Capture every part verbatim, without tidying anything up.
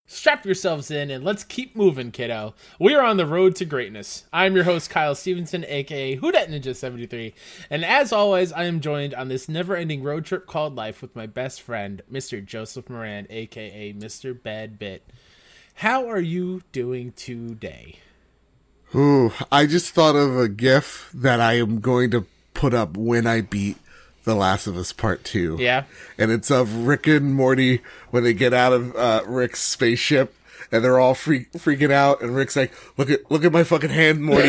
Strap yourselves in and let's keep moving, kiddo. We are on the road to greatness. I'm your host, Kyle Stevenson, aka Whodat Ninja seventy-three, and as always, I am joined on this never-ending road trip called life with my best friend, Mister Joseph Moran, aka Mister Bad Bit. How are you doing today? Ooh, I just thought of a GIF that I am going to put up when I beat The Last of Us Part two. Yeah. And it's of Rick and Morty when they get out of uh, Rick's spaceship and they're all freak, freaking out. And Rick's like, look at look at my fucking hand, Morty.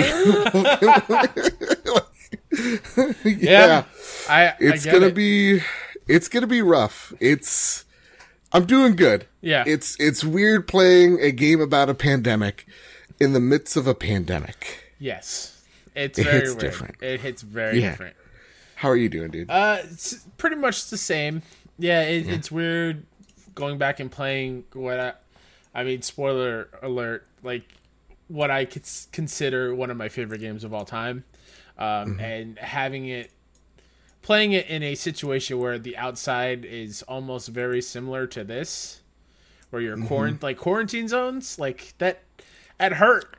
yeah. yeah. I, it's I going to it. be, it's going to be rough. It's, I'm doing good. Yeah. It's, it's weird playing a game about a pandemic in the midst of a pandemic. Yes. It's it very hits weird. different. It hits very yeah. different. How are you doing, dude? Uh, it's pretty much the same. Yeah, it, yeah, it's weird going back and playing what I, I mean, spoiler alert, like what I could consider one of my favorite games of all time, um, mm-hmm. and having it, playing it in a situation where the outside is almost very similar to this, where you're mm-hmm. quarant like quarantine zones, like that. It hurt.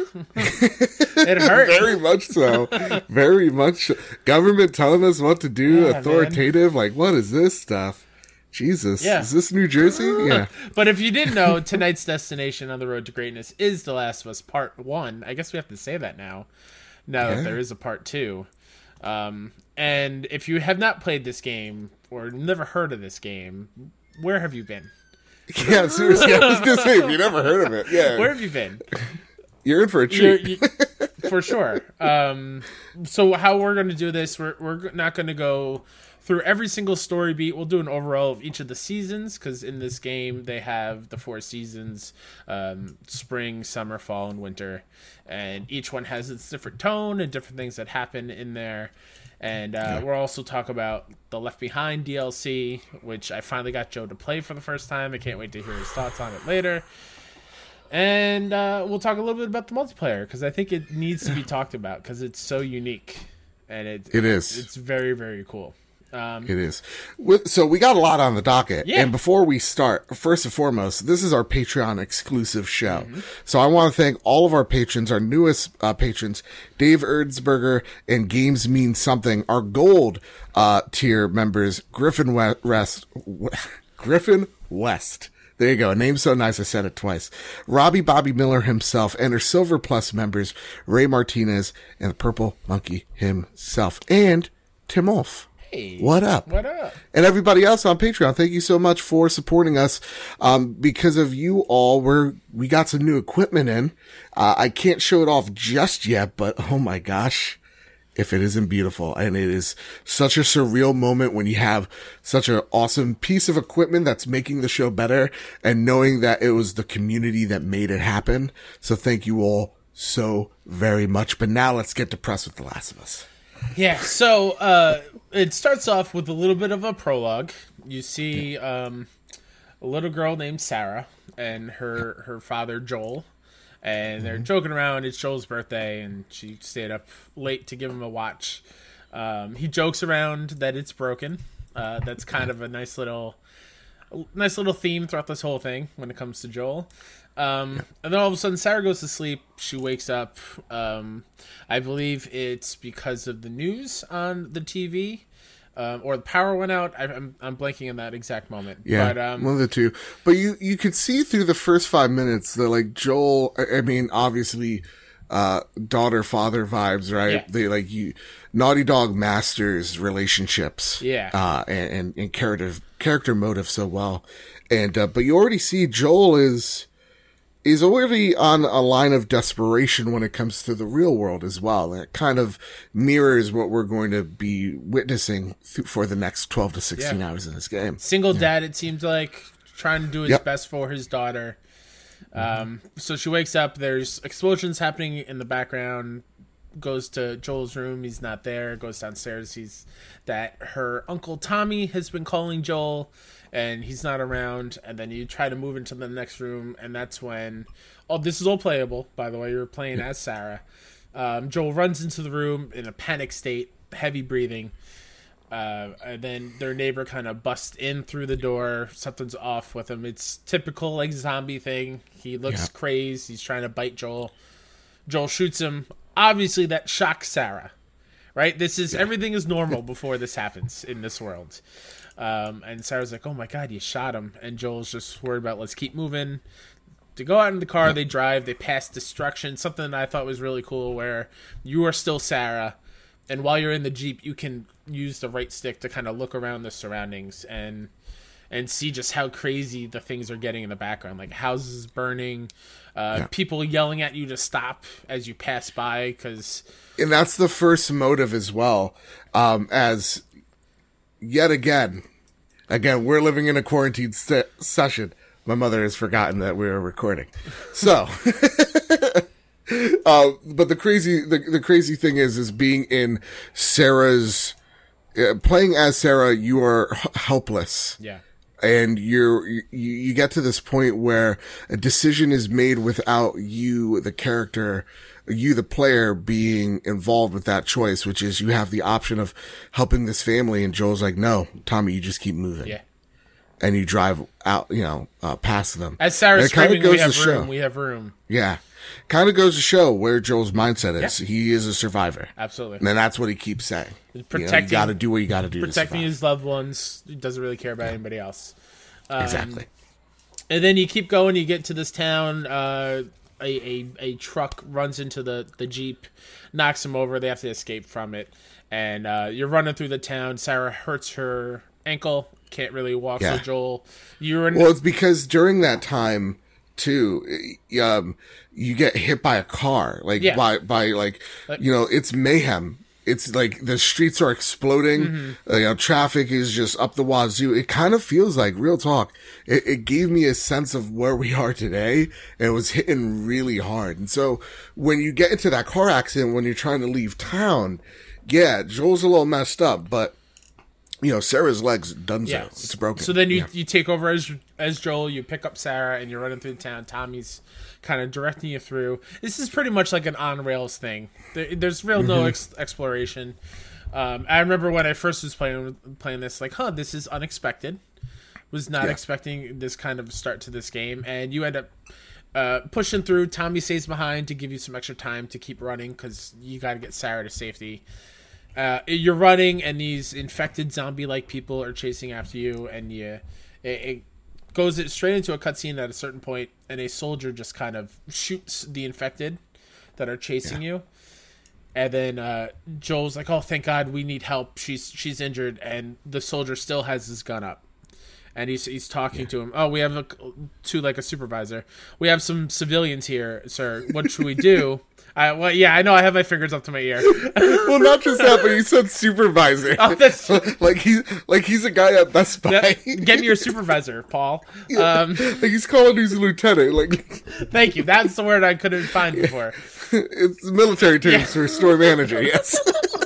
It hurt. Very much so. Very much. Government telling us what to do. Yeah, authoritative. man. Like, what is this stuff? Jesus. Yeah. Is this New Jersey? Yeah. But if you didn't know, tonight's destination on the road to greatness is The Last of Us Part one. I guess we have to say that now. Now yeah. that there is a Part two. Um, and if you have not played this game or never heard of this game, where have you been? Yeah, seriously. I was going to say, if you never heard of it, yeah. Where have you been? You're in for a treat. You, for sure. Um, so how we're going to do this, we're we're not going to go through every single story beat. We'll do an overall of each of the seasons, because in this game they have the four seasons, um, spring, summer, fall, and winter. And each one has its different tone and different things that happen in there. And uh, yeah. we'll also talk about the Left Behind D L C, which I finally got Joe to play for the first time. I can't wait to hear his thoughts on it later. And uh, we'll talk a little bit about the multiplayer, because I think it needs to be talked about, because it's so unique. And it, it is. It's very, very cool. Um, it is. So we got a lot on the docket. Yeah. And before we start, first and foremost, this is our Patreon exclusive show. Mm-hmm. So I want to thank all of our patrons, our newest uh, patrons, Dave Erdsberger and Games Mean Something, our gold uh, tier members, Griffin West, Griffin West. There you go. Name so nice, I said it twice. Robbie Bobby Miller himself, and our Silver Plus members, Ray Martinez and the Purple Monkey himself, and Tim Wolf. Hey, what up? What up? And everybody else on Patreon, thank you so much for supporting us. Um, because of you all, we're, we got some new equipment in. Uh, I can't show it off just yet, but oh my gosh, if it isn't beautiful. And it is such a surreal moment when you have such an awesome piece of equipment that's making the show better, and knowing that it was the community that made it happen. So thank you all so very much. But now let's get to press with The Last of Us. Yeah, so uh, it starts off with a little bit of a prologue. You see um, a little girl named Sarah and her, her father, Joel, and they're mm-hmm. joking around. It's Joel's birthday, and she stayed up late to give him a watch. Um, he jokes around that it's broken. Uh, that's kind of a nice little, nice little theme throughout this whole thing when it comes to Joel. Um, and then all of a sudden Sarah goes to sleep. She wakes up. Um, I believe it's because of the news on the T V, um, or the power went out. I, I'm, I'm blanking on that exact moment. Yeah. But, um, one of the two, but you, you could see through the first five minutes that like Joel, I mean, obviously, uh, daughter, father vibes, right? Yeah. They like you, Naughty Dog masters relationships. Yeah. Uh, and, and, and character, character motive so well. And, uh, but you already see Joel is, is already on a line of desperation when it comes to the real world as well. And it kind of mirrors what we're going to be witnessing th- for the next twelve to sixteen yeah. hours in this game. Single yeah. dad, it seems like, trying to do his yep. best for his daughter. Um, so she wakes up, there's explosions happening in the background, goes to Joel's room, he's not there, goes downstairs, sees that her Uncle Tommy has been calling Joel, and he's not around, and then you try to move into the next room, and that's when, oh, this is all playable, by the way, you're playing as Sarah. Um, Joel runs into the room in a panic state, heavy breathing, Uh, and then their neighbor kind of busts in through the door. Something's off with him. It's typical like zombie thing. He looks Yeah. crazed. He's trying to bite Joel. Joel shoots him. Obviously, that shocks Sarah. Right? This is yeah. everything is normal before this happens in this world. Um, and Sarah's like, "Oh my God, you shot him!" And Joel's just worried about let's keep moving. To go out in the car, they drive. They pass destruction. Something that I thought was really cool, where you are still Sarah. And while you're in the Jeep, you can use the right stick to kind of look around the surroundings and and see just how crazy the things are getting in the background. Like houses burning, uh, yeah. people yelling at you to stop as you pass by. Cause... And that's the first motive as well. Um, as yet again, again, we're living in a quarantine se- session. My mother has forgotten that we were recording. So... Uh, but the crazy, the, the crazy thing is, is being in Sarah's, uh, playing as Sarah, you are h- helpless. Yeah. And you're, you, you get to this point where a decision is made without you, the character, you, the player, being involved with that choice, which is you have the option of helping this family. And Joel's like, no, Tommy, you just keep moving. Yeah. And you drive out, you know, uh, past them. As Sarah's screaming, we have room, we have room. Yeah. Kind of goes to show where Joel's mindset is. Yeah. He is a survivor. Absolutely. And then that's what he keeps saying. Protecting, you know, you got to do what you got to do. Protecting his loved ones. He doesn't really care about yeah. anybody else. Um, exactly. And then you keep going. You get to this town. Uh, a, a a truck runs into the, the Jeep, knocks him over. They have to escape from it. And uh, you're running through the town. Sarah hurts her ankle. Can't really walk. Yeah. So Joel, you're in. Well, it's because during that time, too, um, you get hit by a car, like yeah. by, by like, like, you know, it's mayhem. It's like the streets are exploding. Mm-hmm. Uh, you know, traffic is just up the wazoo. It kind of feels like, real talk, it, it gave me a sense of where we are today, and it was hitting really hard. And so when you get into that car accident, when you're trying to leave town, yeah, Joel's a little messed up, but you know, Sarah's leg's done so. Yeah. It's broken. So then you, yeah. you take over as as Joel, you pick up Sarah, and you're running through the town. Tommy's kind of directing you through. This is pretty much like an on-rails thing. There, there's real mm-hmm. no ex- exploration. Um, I remember when I first was playing playing this, like, huh, this is unexpected. Was not yeah. expecting this kind of start to this game. And you end up uh, pushing through. Tommy stays behind to give you some extra time to keep running because you got to get Sarah to safety. Uh, you're running, and these infected zombie-like people are chasing after you, and you, it, it goes straight into a cutscene at a certain point, and a soldier just kind of shoots the infected that are chasing yeah. you. And then uh, Joel's like, "Oh, thank God, we need help. She's she's injured," and the soldier still has his gun up, and he's he's talking yeah. to him. "Oh, we have a, to like a supervisor. We have some civilians here, sir. What should we do?" I, well, yeah, I know. I have my fingers up to my ear. Well, not just that, but he said supervisor. Oh, that's like he's like he's a guy at Best Buy. That, get me your supervisor, Paul. Yeah. Um, like he's calling his lieutenant. Like, thank you. That's the word I couldn't find before. It's military terms yeah. for store manager. Yes.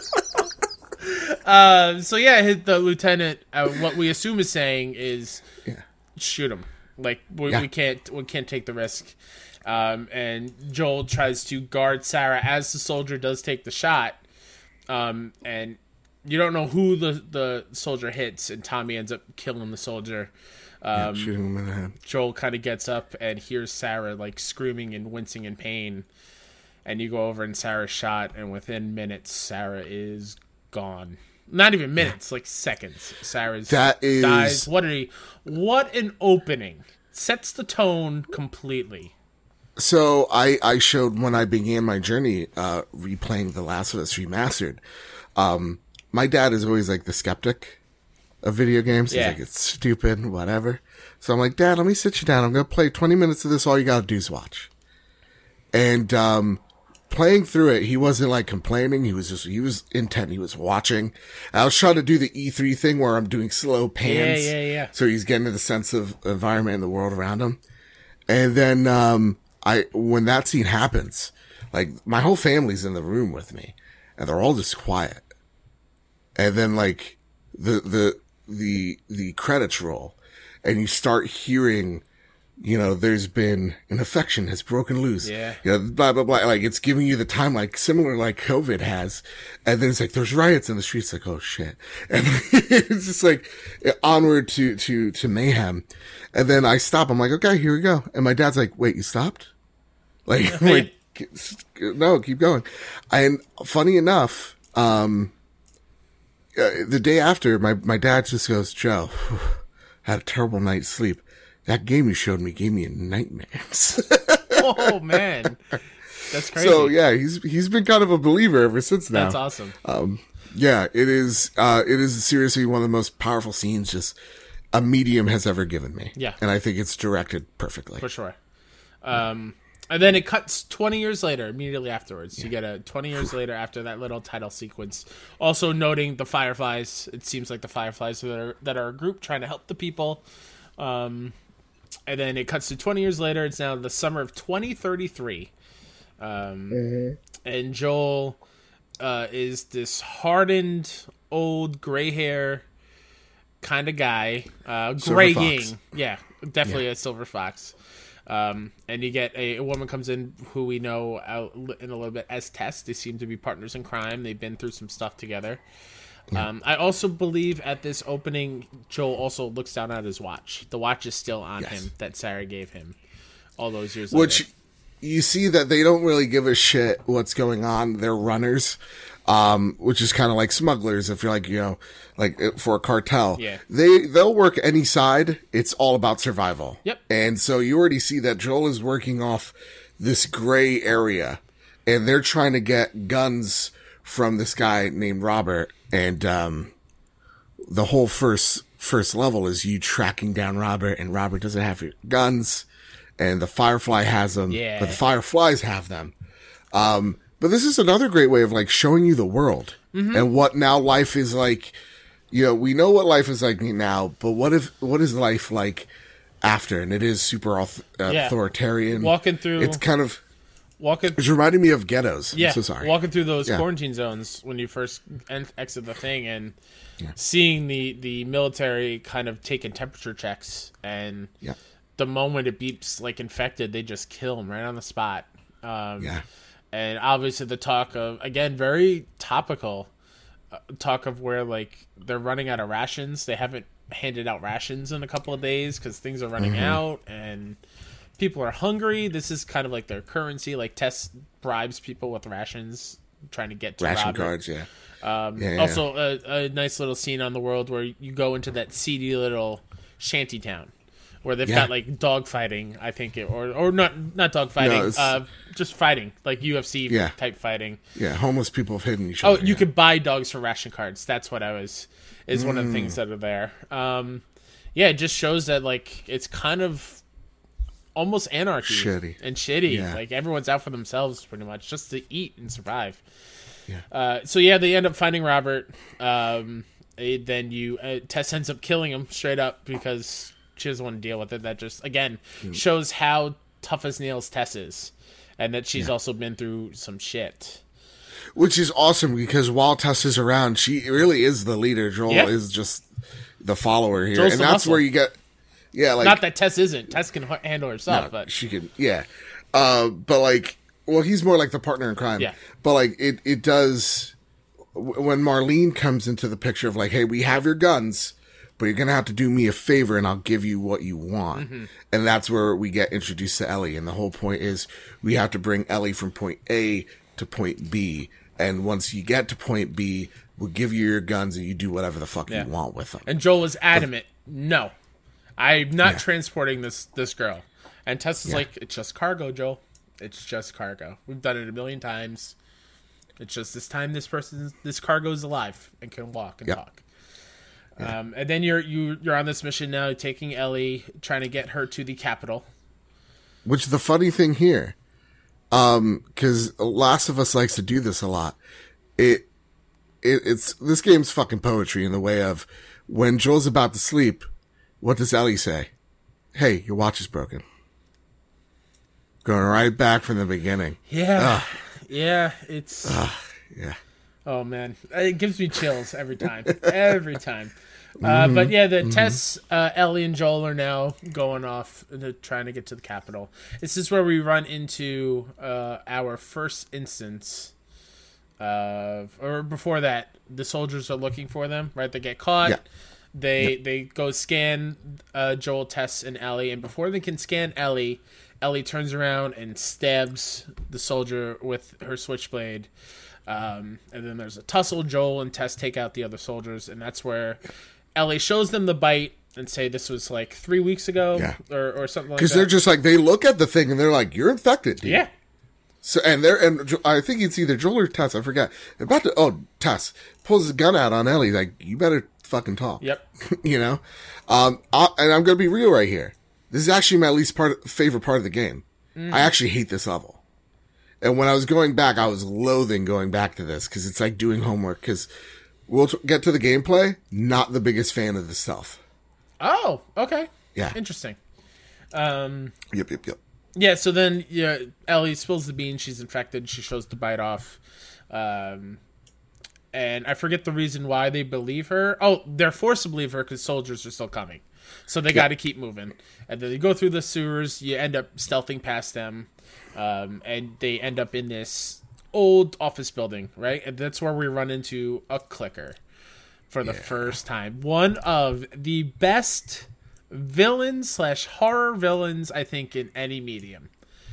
uh, so yeah, his, the lieutenant. Uh, what we assume is saying is, yeah. shoot him. Like we, yeah. we can't we can't take the risk. Um, and Joel tries to guard Sarah as the soldier does take the shot. Um, and you don't know who the, the soldier hits, and Tommy ends up killing the soldier. Um, yeah, shooting him in the head. Joel kind of gets up and hears Sarah like screaming and wincing in pain. And you go over and Sarah's shot, and within minutes, Sarah is gone. Not even minutes, yeah. like seconds. Sarah's that is... dies. What a what an opening. Sets the tone completely. So I, I showed when I began my journey, uh, replaying The Last of Us Remastered. Um, my dad is always like the skeptic of video games. Yeah. He's like, it's stupid, whatever. So I'm like, Dad, let me sit you down. I'm going to play twenty minutes of this. All you got to do is watch. And, um, playing through it, he wasn't like complaining. He was just, he was intent. He was watching. I was trying to do the E three thing where I'm doing slow pans. Yeah, yeah, yeah. So he's getting the sense of environment and the world around him. And then, um, I, when that scene happens, like my whole family's in the room with me and they're all just quiet. And then like the, the, the, the credits roll and you start hearing you know, there's been an infection has broken loose. Yeah. You know, blah, blah, blah. Like, it's giving you the time, like, similar like COVID has. And then it's like, there's riots in the streets. Like, oh shit. And it's just like onward to, to, to mayhem. And then I stop. I'm like, okay, here we go. And my dad's like, wait, you stopped? Like, like, no, keep going. And funny enough, um, uh, the day after, my, my dad just goes, Joe, had a terrible night's sleep. That game you showed me gave me nightmares. Oh man, that's crazy. So yeah, he's he's been kind of a believer ever since now. That's awesome. Um, yeah, it is. Uh, it is seriously one of the most powerful scenes just a medium has ever given me. Yeah, and I think it's directed perfectly for sure. Um, and then it cuts twenty years later, immediately afterwards. Yeah. You get a twenty years later after that little title sequence. Also noting the Fireflies. It seems like the Fireflies that are that are a group trying to help the people. Um. And then it cuts to twenty years later. It's now the summer of twenty thirty-three. Um, mm-hmm. And Joel uh, is this hardened, old, gray hair kind of guy. Uh, graying. Yeah, definitely yeah. a silver fox. Um, and you get a, a woman comes in who we know out in a little bit as Tess. They seem to be partners in crime. They've been through some stuff together. Yeah. Um, I also believe at this opening, Joel also looks down at his watch. The watch is still on yes. him that Sarah gave him all those years later. Which you see that they don't really give a shit what's going on. They're runners, um, which is kind of like smugglers. If you're like, you know, like for a cartel, yeah. they, they'll work any side. It's all about survival. Yep. And so you already see that Joel is working off this gray area and they're trying to get guns from this guy named Robert. And, um, the whole first, first level is you tracking down Robert, and Robert doesn't have guns, and the Firefly has them, yeah. but the Fireflies have them. Um, but this is another great way of like showing you the world mm-hmm. and what now life is like. You know, we know what life is like now, but what if, what is life like after? And it is super auth- uh, yeah. authoritarian. Walking through. It's kind of. Walking, it's reminding me of ghettos. Yeah, I'm so sorry. Walking through those yeah. quarantine zones when you first en- exit the thing, and yeah. seeing the, the military kind of taking temperature checks, and yeah. the moment it beeps like infected, they just kill them right on the spot. Um, yeah. And obviously the talk of, again, very topical, uh, talk of where like they're running out of rations. They haven't handed out rations in a couple of days because things are running mm-hmm. out, and people are hungry. This is kind of like their currency. Like Tess bribes people with rations, trying to get to ration Robert. cards. Yeah. Um, yeah, yeah also, yeah. A, a nice little scene on the world where you go into that seedy little shanty town where they've yeah. got like dog fighting. I think, it, or or not not dog fighting, no, uh, just fighting, like U F C yeah. type fighting. Yeah, homeless people have hidden each oh, other. Oh, you yeah. could buy dogs for ration cards. That's what I was. Is mm. one of the things that are there. Um, yeah, it just shows that like it's kind of almost anarchy shitty. and shitty. Yeah. Like everyone's out for themselves pretty much just to eat and survive. Yeah. Uh, so yeah, they end up finding Robert. Um, it, then you uh, Tess ends up killing him straight up because she doesn't want to deal with it. That just again mm. shows how tough as nails Tess is, and that she's yeah. also been through some shit. Which is awesome because while Tess is around, she really is the leader. Joel yeah. is just the follower here, Joel's and that's muscle. where you get. Yeah, like not that Tess isn't. Tess can h- handle herself, no, but she can. Yeah, uh, but like, well, he's more like the partner in crime. Yeah, but like it, it does when Marlene comes into the picture of like, hey, we have your guns, but you're gonna have to do me a favor, and I'll give you what you want. Mm-hmm. And that's where we get introduced to Ellie, and the whole point is we have to bring Ellie from point A to point B, and once you get to point B, we'll give you your guns, and you do whatever the fuck yeah. you want with them. And Joel is adamant, but, no. I'm not yeah. transporting this this girl. And Tess is yeah. like, it's just cargo, Joel. It's just cargo. We've done it a million times. It's just this time this person, this cargo is alive and can walk and yep. talk. Yeah. Um, and then you're you, you're on this mission now, taking Ellie, trying to get her to the capital. Which the funny thing here, um, because Last of Us likes to do this a lot. It, it it's this game's fucking poetry in the way of when Joel's about to sleep. What does Ellie say? Hey, your watch is broken. Going right back from the beginning. Yeah. Ugh. Yeah, it's... Ugh. Yeah. Oh, man. It gives me chills every time. every time. Uh, mm-hmm. But yeah, the mm-hmm. Tess, uh, Ellie, and Joel are now going off to trying to get to the capital. This is where we run into uh, our first instance of, or before that, the soldiers are looking for them. Right, they get caught. Yeah. They yep. they go scan uh, Joel, Tess, and Ellie, and before they can scan Ellie, Ellie turns around and stabs the soldier with her switchblade. Um, and then there's a tussle. Joel and Tess take out the other soldiers, and that's where Ellie shows them the bite and say this was like three weeks ago yeah. or, or something like that. Because they're just like, they look at the thing and they're like, you're infected, dude. Yeah. So, and they're, and I think it's either Joel or Tess, I forgot. They're about to, oh, Tess pulls his gun out on Ellie, like, you better fucking talk. Yep. You know? Um, I, and I'm going to be real right here. This is actually my least part, favorite part of the game. Mm. I actually hate this level. And when I was going back, I was loathing going back to this because it's like doing homework. Because we'll t- get to the gameplay. Not the biggest fan of the stealth. Oh, okay. Yeah. Interesting. Um, yep, yep, yep. Yeah, so then yeah, Ellie spills the beans. She's infected. She shows the bite off. Um, and I forget the reason why they believe her. Oh, they're forced to believe her because soldiers are still coming. So they yep. got to keep moving. And then you go through the sewers. You end up stealthing past them. Um, and they end up in this old office building, right? And that's where we run into a clicker for the yeah. first time. One of the best villains slash horror villains, I think, in any medium.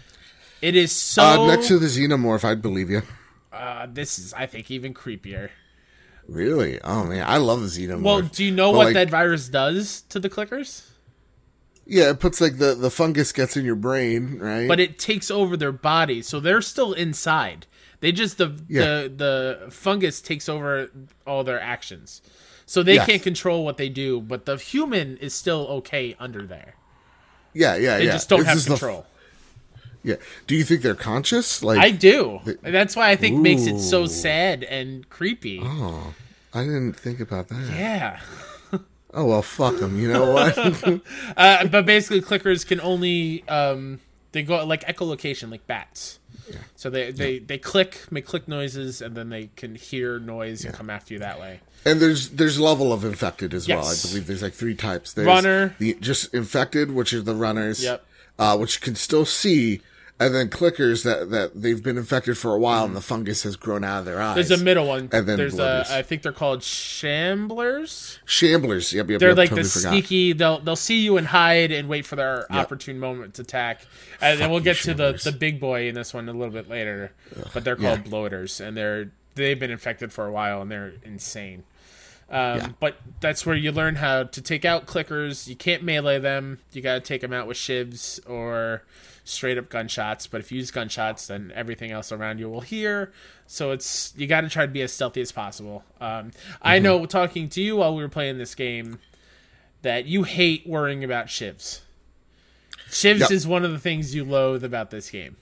It is so... Uh, next to the Xenomorph, I'd believe you. Uh, this is, I think, even creepier. Really? Oh, man. I love the Xenomorph. Well, do you know but what like, that virus does to the clickers? Yeah, it puts like the, the fungus gets in your brain, right? But it takes over their body, so they're still inside. They just the yeah. the the fungus takes over all their actions, so they yes. can't control what they do. But the human is still okay under there. Yeah, yeah, they yeah. just don't it's have just control. The, yeah. Do you think they're conscious? Like I do. They, That's why I think ooh. makes it so sad and creepy. Oh, I didn't think about that. Yeah. Oh, well, fuck them. You know what? uh, but basically, clickers can only, um, they go like echolocation, like bats. Yeah. So they, they, yeah. they click, make click noises, and then they can hear noise yeah. and come after you that way. And there's there's level of infected as yes. well. I believe there's like three types. There's runner. The, just infected, which are the runners. Yep. Uh, which can still see. And then clickers that, that they've been infected for a while mm. and the fungus has grown out of their eyes. There's a middle one. And then there's a, I think they're called shamblers. Shamblers, yep, yep. They're yep, like totally the forgot. sneaky. They'll they'll see you and hide and wait for their yep. opportune moment to attack. And then we'll get to the, the big boy in this one a little bit later. Ugh, but they're called yeah. bloaters, and they're they've been infected for a while and they're insane. Um, yeah. But that's where you learn how to take out clickers. You can't melee them. You got to take them out with shivs or straight up gunshots. But if you use gunshots, then everything else around you will hear. So it's you got to try to be as stealthy as possible. Um, mm-hmm. I know, talking to you while we were playing this game, that you hate worrying about shivs. Shivs yep. is one of the things you loathe about this game.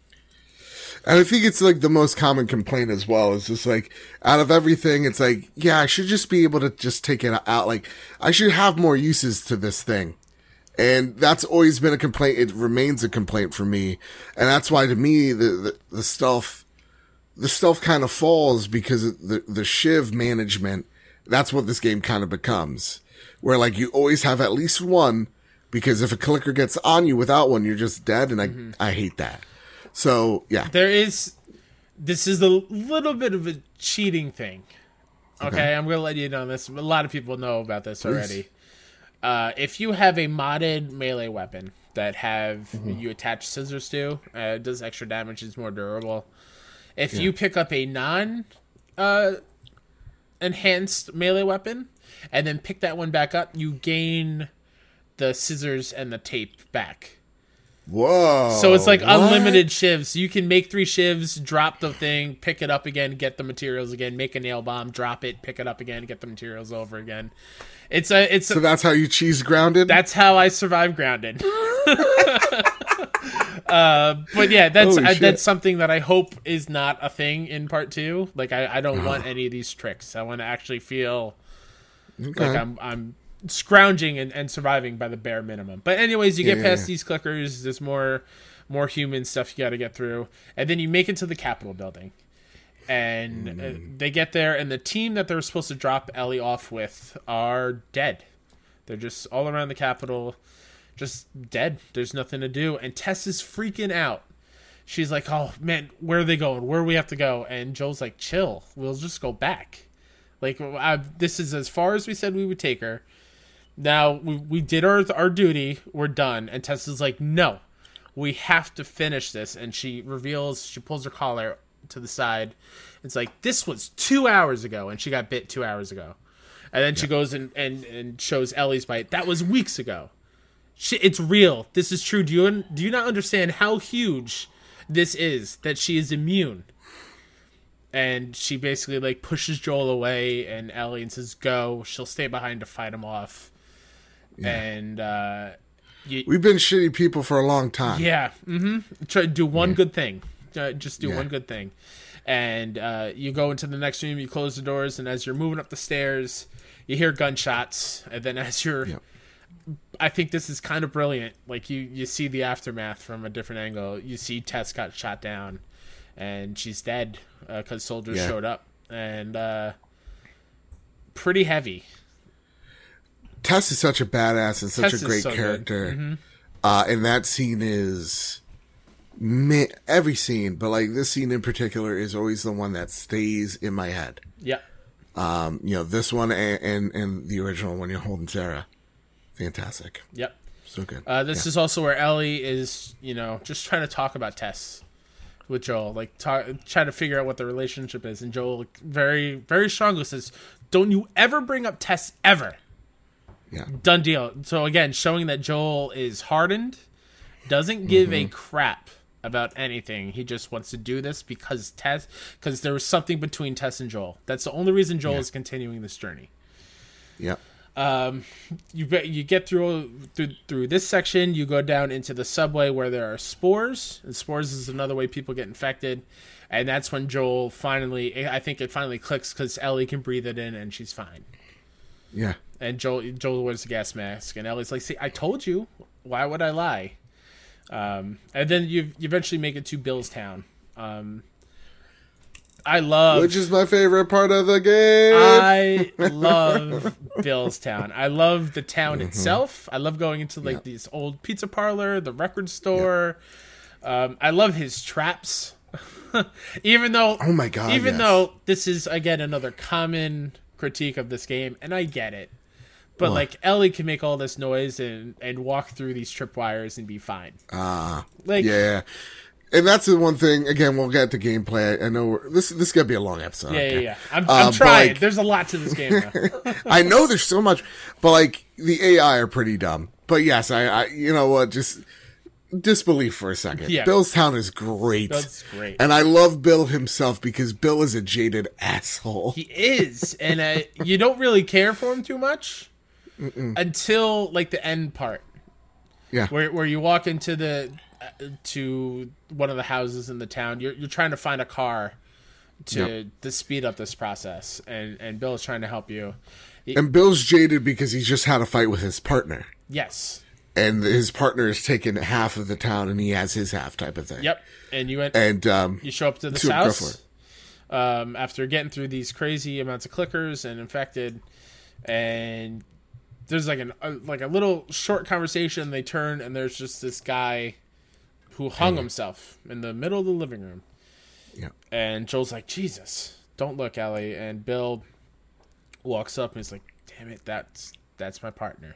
And I think it's like the most common complaint as well. It's just like, out of everything, it's like, yeah, I should just be able to just take it out. Like, I should have more uses to this thing. And that's always been a complaint. It remains a complaint for me. And that's why, to me, the, the, the stealth, the stealth kind of falls because the, the shiv management, that's what this game kind of becomes. Where, like, you always have at least one, because if a clicker gets on you without one, you're just dead. And I, mm-hmm. I hate that. So, yeah. There is, this is a little bit of a cheating thing. Okay, okay. I'm going to let you know this. A lot of people know about this Please. already. Uh, if you have a modded melee weapon that have mm-hmm. you attach scissors to, uh, it does extra damage, it's more durable. If yeah. you pick up a non uh, enhanced melee weapon and then pick that one back up, you gain the scissors and the tape back. Whoa. So it's like what? unlimited shivs. You can make three shivs, drop the thing, pick it up again, get the materials again, make a nail bomb, drop it, pick it up again, get the materials over again. It's a it's So a, that's how you cheese grounded? That's how I survive grounded. uh, but yeah, that's I, that's something that I hope is not a thing in part two. Like I, I don't want any of these tricks. I want to actually feel okay. like I'm I'm scrounging and, and surviving by the bare minimum. But anyways, you get yeah, past yeah. these clickers, there's more more human stuff you got to get through, and then you make it to the Capitol building. And mm. uh, they get there, and the team that they're supposed to drop Ellie off with are dead. They're just all around the Capitol, just dead. There's nothing to do. And Tess is freaking out. She's like, oh, man, where are they going? Where do we have to go? And Joel's like, chill. We'll just go back. Like, I, this is as far as we said we would take her. Now, we, we did our, our duty. We're done. And Tess is like, no, we have to finish this. And she reveals, she pulls her collar to the side. It's like, this was two hours ago, and she got bit two hours ago. And then yeah. she goes and, and, and shows Ellie's bite. That was weeks ago. She, it's real. This is true. Do you do you not understand how huge this is, that she is immune? And she basically like pushes Joel away, and Ellie and says, go. She'll stay behind to fight him off. Yeah. And uh, you, we've been shitty people for a long time. Yeah. Mm-hmm. Try to do one yeah. good thing. Uh, just do yeah. one good thing. And uh, you go into the next room, you close the doors, and as you're moving up the stairs, you hear gunshots. And then as you're... Yep. I think this is kind of brilliant. Like, you, you see the aftermath from a different angle. You see Tess got shot down, and she's dead because uh, soldiers yeah. showed up. And uh, pretty heavy. Tess is such a badass and such Tess a great so character. Mm-hmm. Uh, and that scene is... Man, every scene, but like this scene in particular is always the one that stays in my head. Yeah. Um, you know, this one and, and, and the original when you're holding Sarah. Fantastic. Yep. So good. Uh, this yeah. is also where Ellie is, you know, just trying to talk about Tess with Joel, like talk, try to figure out what the relationship is. And Joel very, very strongly says, don't you ever bring up Tess ever. Yeah. Done deal. So again, showing that Joel is hardened, doesn't give mm-hmm. a crap about anything. He just wants to do this because Tess, because there was something between Tess and Joel. That's the only reason Joel yeah. is continuing this journey. Yeah. Um, you you get through through through this section. You go down into the subway where there are spores, and spores is another way people get infected. And that's when Joel finally, I think it finally clicks because Ellie can breathe it in and she's fine. Yeah. And Joel Joel wears a gas mask, and Ellie's like, "See, I told you. Why would I lie?" Um, and then you, you eventually make it to Billstown. Um, I love... Which is my favorite part of the game. I love Billstown. I love the town mm-hmm. itself. I love going into like yep. this old pizza parlor, the record store. Yep. Um, I love his traps. even though... Oh my God, Even yes. though this is, again, another common critique of this game, and I get it. But, what? like, Ellie can make all this noise and, and walk through these tripwires and be fine. Ah, uh, like, yeah. And that's the one thing, again, we'll get to gameplay. I know we're, this this is going to be a long episode. Yeah, yeah, yeah. I'm, I'm uh, trying. Like, there's a lot to this game now. I know there's so much, but, like, the A I are pretty dumb. But, yes, I, I you know what, just disbelief for a second. Yeah. Billstown is great. That's great. And I love Bill himself because Bill is a jaded asshole. He is. And uh, you don't really care for him too much. Mm-mm. Until like the end part, yeah, where where you walk into the uh, to one of the houses in the town. You're you're trying to find a car to yep. to speed up this process, and and Bill is trying to help you. And Bill's jaded because he's just had a fight with his partner. Yes, and his partner has taken half of the town, and he has his half, type of thing. Yep, and you went and um, you show up to this to, house um, after getting through these crazy amounts of clickers and infected, and there's like an a, like a little short conversation. They turn and there's just this guy who hung yeah. himself in the middle of the living room. Yeah. And Joel's like, Jesus, don't look, Ellie. And Bill walks up and he's like, damn it, that's that's my partner.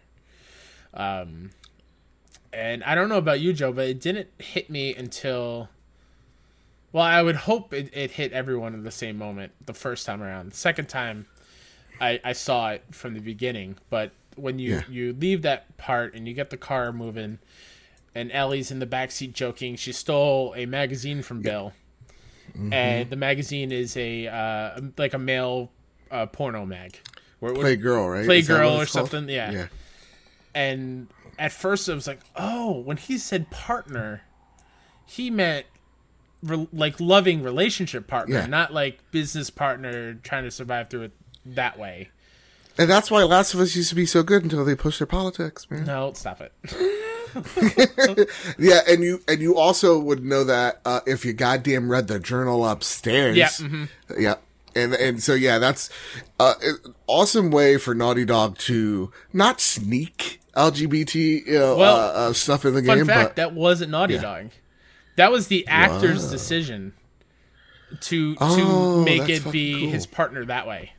Um, and I don't know about you, Joe, but it didn't hit me until. Well, I would hope it, it hit everyone in the same moment the first time around. The second time, I, I saw it from the beginning, but. When you, yeah. you leave that part and you get the car moving and Ellie's in the backseat joking, she stole a magazine from Bill. Mm-hmm. And the magazine is a uh, like a male uh, porno mag. Where, Playgirl, right? Playgirl or something, called? yeah. yeah. And at first I was like, oh, when he said partner, he meant re- like loving relationship partner, yeah. not like business partner trying to survive through it that way. And that's why Last of Us used to be so good until they pushed their politics, man. No, stop it. Yeah, and you and you also would know that uh, if you goddamn read the journal upstairs. Yeah. Mm-hmm. Yeah. And and so yeah, that's uh, an awesome way for Naughty Dog to not sneak L G B T you know, Well, uh, uh, stuff in the Fun game. fact, but that wasn't Naughty yeah. Dog. That was the actor's Whoa. decision to to Oh, make that's it fucking be cool. his partner that way.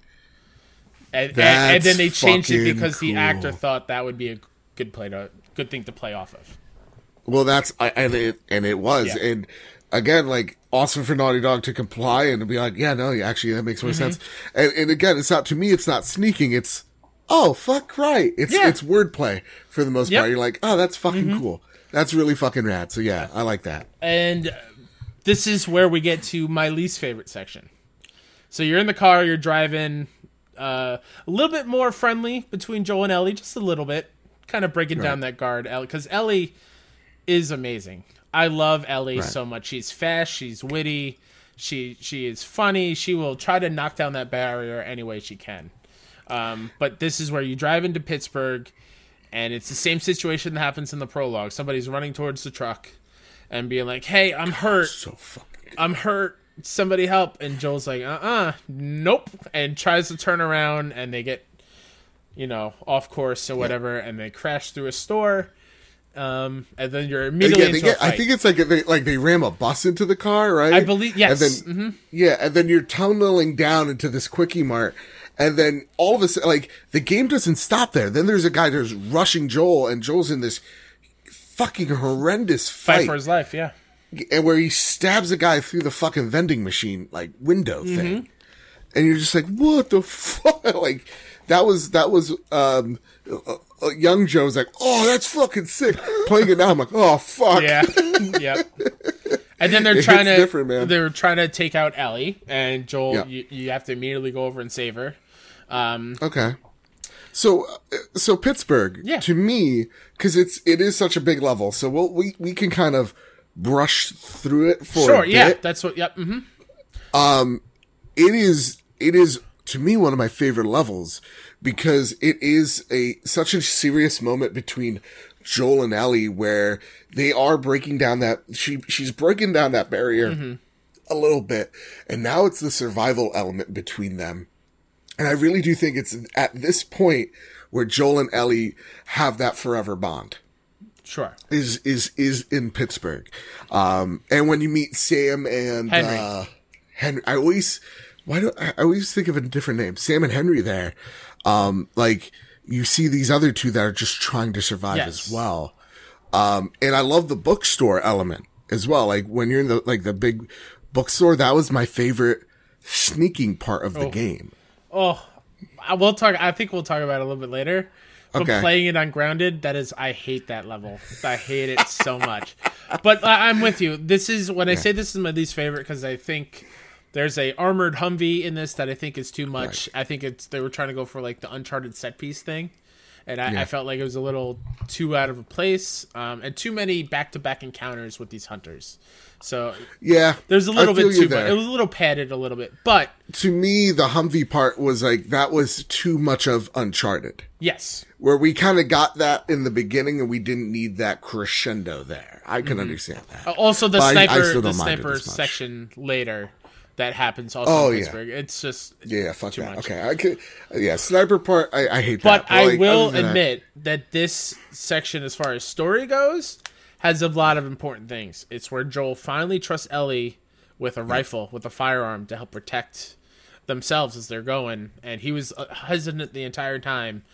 And, and, That's and then they changed it fucking because the cool. actor thought that would be a good play to good thing to play off of. Well, that's I, and it and it was, Yeah. and again, like awesome for Naughty Dog to comply and to be like, yeah, no, actually, that makes more Mm-hmm. sense. And and again, it's not to me, it's not sneaking. It's oh fuck right. It's Yeah. it's wordplay for the most Yep. part. You're like, oh, that's fucking cool. That's really fucking rad. So yeah, I like that. And uh, this is where we get to my least favorite section. So you're in the car, you're driving, uh, a little bit more friendly between Joel and Ellie, just a little bit, kind of breaking down that guard. Ellie, because Ellie is amazing. I love Ellie Right. so much. She's fast, she's witty, she she is funny. She will try to knock down that barrier any way she can. Um, but this is where you drive into Pittsburgh, and it's the same situation that happens in the prologue. Somebody's running towards the truck and being like, "Hey, I'm hurt. So fucking. I'm hurt. Somebody help." And Joel's like, uh-uh, nope. And tries to turn around, and they get, you know, off course or whatever, and they crash through a store. Um, and then you're immediately Yeah, they into a get, I fight. think it's like they like they ram a bus into the car, right? I believe- yes. And then Mhm. yeah, and then you're tunneling down into this quickie mart, and then all of a sudden, like the game doesn't stop there. Then there's a guy that's rushing Joel, and Joel's in this fucking horrendous fight fight, for his life, yeah. and where he stabs a guy through the fucking vending machine like window Mm-hmm. thing, and you're just like, what the fuck? Like that was that was um. Uh, uh, young Joe's like, oh, that's fucking sick. Playing it now, I'm like, oh fuck. Yeah, yep. And then they're It trying hits to different, man. they're trying to take out Ellie, and Joel, Yeah. you, you have to immediately go over and save her. Um, Okay. So, uh, so Pittsburgh, Yeah. to me, because it's it is such a big level, so we'll, we we can kind of brush through it for sure, a yeah, bit. that's what. Yep. hmm It is it is to me one of my favorite levels because it is a such a serious moment between Joel and Ellie where they are breaking down that she she's breaking down that barrier a little bit, and now it's the survival element between them. And I really do think it's at this point where Joel and Ellie have that forever bond. Sure. Is is is in Pittsburgh, um, and when you meet Sam and Henry. Uh, Henry, I always why do I always think of a different name? Sam and Henry. There, um, like you see these other two that are just trying to survive Yes. as well. Um, and I love the bookstore element as well. Like when you're in the like the big bookstore, that was my favorite sneaking part of the Oh. game. Oh, I will talk. I think we'll talk about it a little bit later. But Okay. playing it on Grounded, that is, I hate that level. I hate it so much. But I, I'm with you. This is when I say this is my least favorite because I think there's a armored Humvee in this that I think is too much. I think it's they were trying to go for like the Uncharted set piece thing, and I, Yeah. I felt like it was a little too out of a place, um, and too many back to back encounters with these hunters. So Yeah, there's a I little feel bit you too much. there. It was a little padded a little bit, but To me, the Humvee part was like that was too much of Uncharted. yes. Where we kind of got that in the beginning and we didn't need that crescendo there. I can understand that. Uh, Also, the But I- I sniper, still the don't mind it sniper as much. section later that happens also Oh, in yeah. Pittsburgh. It's just Yeah, fuck too that. much. Okay, I could. Yeah, sniper part. I, I hate But that. I like, will other than that- admit that this section, as far as story goes, has a lot of important things. It's where Joel finally trusts Ellie with a rifle, with a firearm to help protect themselves as they're going, and he was uh, hesitant the entire time.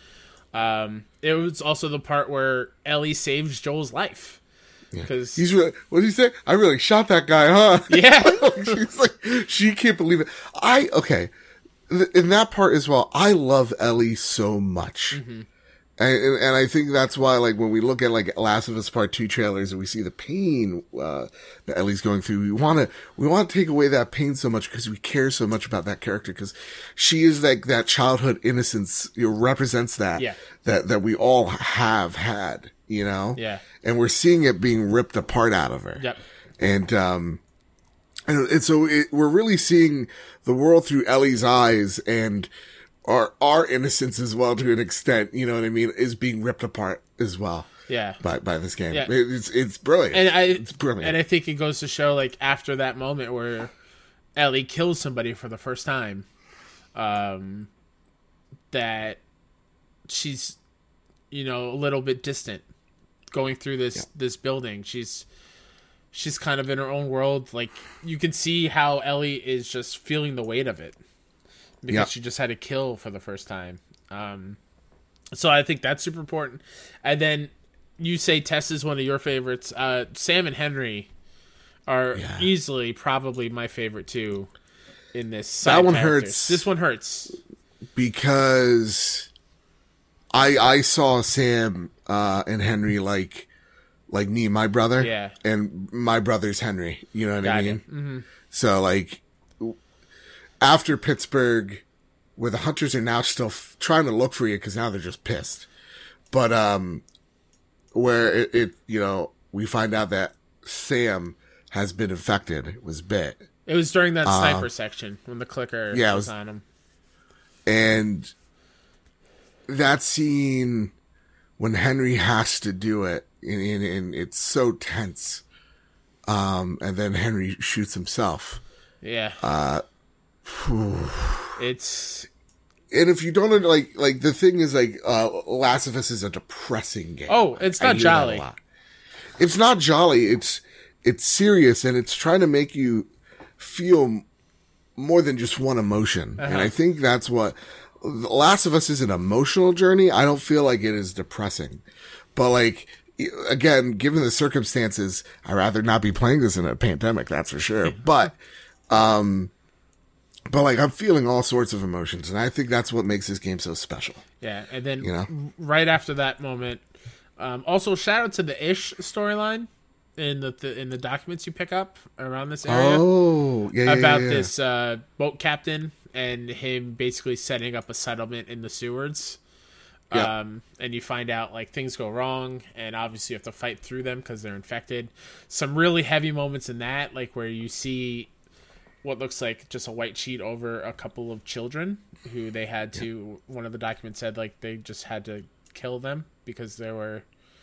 Um, it was also the part where Ellie saves Joel's life. Because he's really. What did he say? I really shot that guy, huh? yeah, She's like, she can't believe it. I okay. Th- In that part as well, I love Ellie so much. Mm-hmm. And, and I think that's why, like, when we look at, like, Last of Us Part two trailers and we see the pain, uh, that Ellie's going through, we want to, we want to take away that pain so much because we care so much about that character because she is, like, that childhood innocence, you know, represents that, Yeah. that, that we all have had, you know? Yeah. And we're seeing it being ripped apart out of her. Yep. And, um, and, and so it, we're really seeing the world through Ellie's eyes and, our our innocence as well to an extent, you know what I mean, is being ripped apart as well. Yeah. by by this game. Yeah. It- It's it's brilliant. And I it's brilliant. and I think it goes to show, like, after that moment where Ellie kills somebody for the first time, um, that she's, you know, a little bit distant going through this Yeah. this building. She's she's kind of in her own world. Like, you can see how Ellie is just feeling the weight of it because Yeah. she just had to kill for the first time. Um, so I think that's super important. And then you say Tess is one of your favorites. Uh, Sam and Henry are Yeah. easily probably my favorite too in this. That side one characters. hurts. This one hurts. because I I saw Sam uh, and Henry like like me and my brother, Yeah. and my brother's Henry. You know what I Got mean? it. Mhm. So like after Pittsburgh, where the hunters are now still f- trying to look for you because now they're just pissed, but um, where it, it you know we find out that Sam has been infected, was bit. It was during that sniper section when the clicker Uh, yeah, it was, was- on him. And that scene when Henry has to do it, and, and, and it's so tense. Um, and then Henry shoots himself. Yeah. Uh, it's And if you don't like, like the thing is, like, uh, Last of Us is a depressing game. oh, it's I not hear that a jolly. lot. It's not jolly. It's it's serious, and it's trying to make you feel more than just one emotion. Uh-huh. And I think that's what The Last of Us is an emotional journey. I don't feel like it is depressing, but like again, given the circumstances, I'd rather not be playing this in a pandemic. That's for sure. But um, but like I'm feeling all sorts of emotions, and I think that's what makes this game so special. Yeah, and then You know? right after that moment, um, also shout out to the Ish storyline in the, the in the documents you pick up around this area Oh, yeah, yeah, about yeah, yeah. this uh, boat captain and him basically setting up a settlement in the Sewards. Yeah. Um, and you find out like things go wrong, and obviously you have to fight through them because they're infected. Some really heavy moments in that, like where you see what looks like just a white sheet over a couple of children who they had to. One of the documents said like they just had to kill them because they were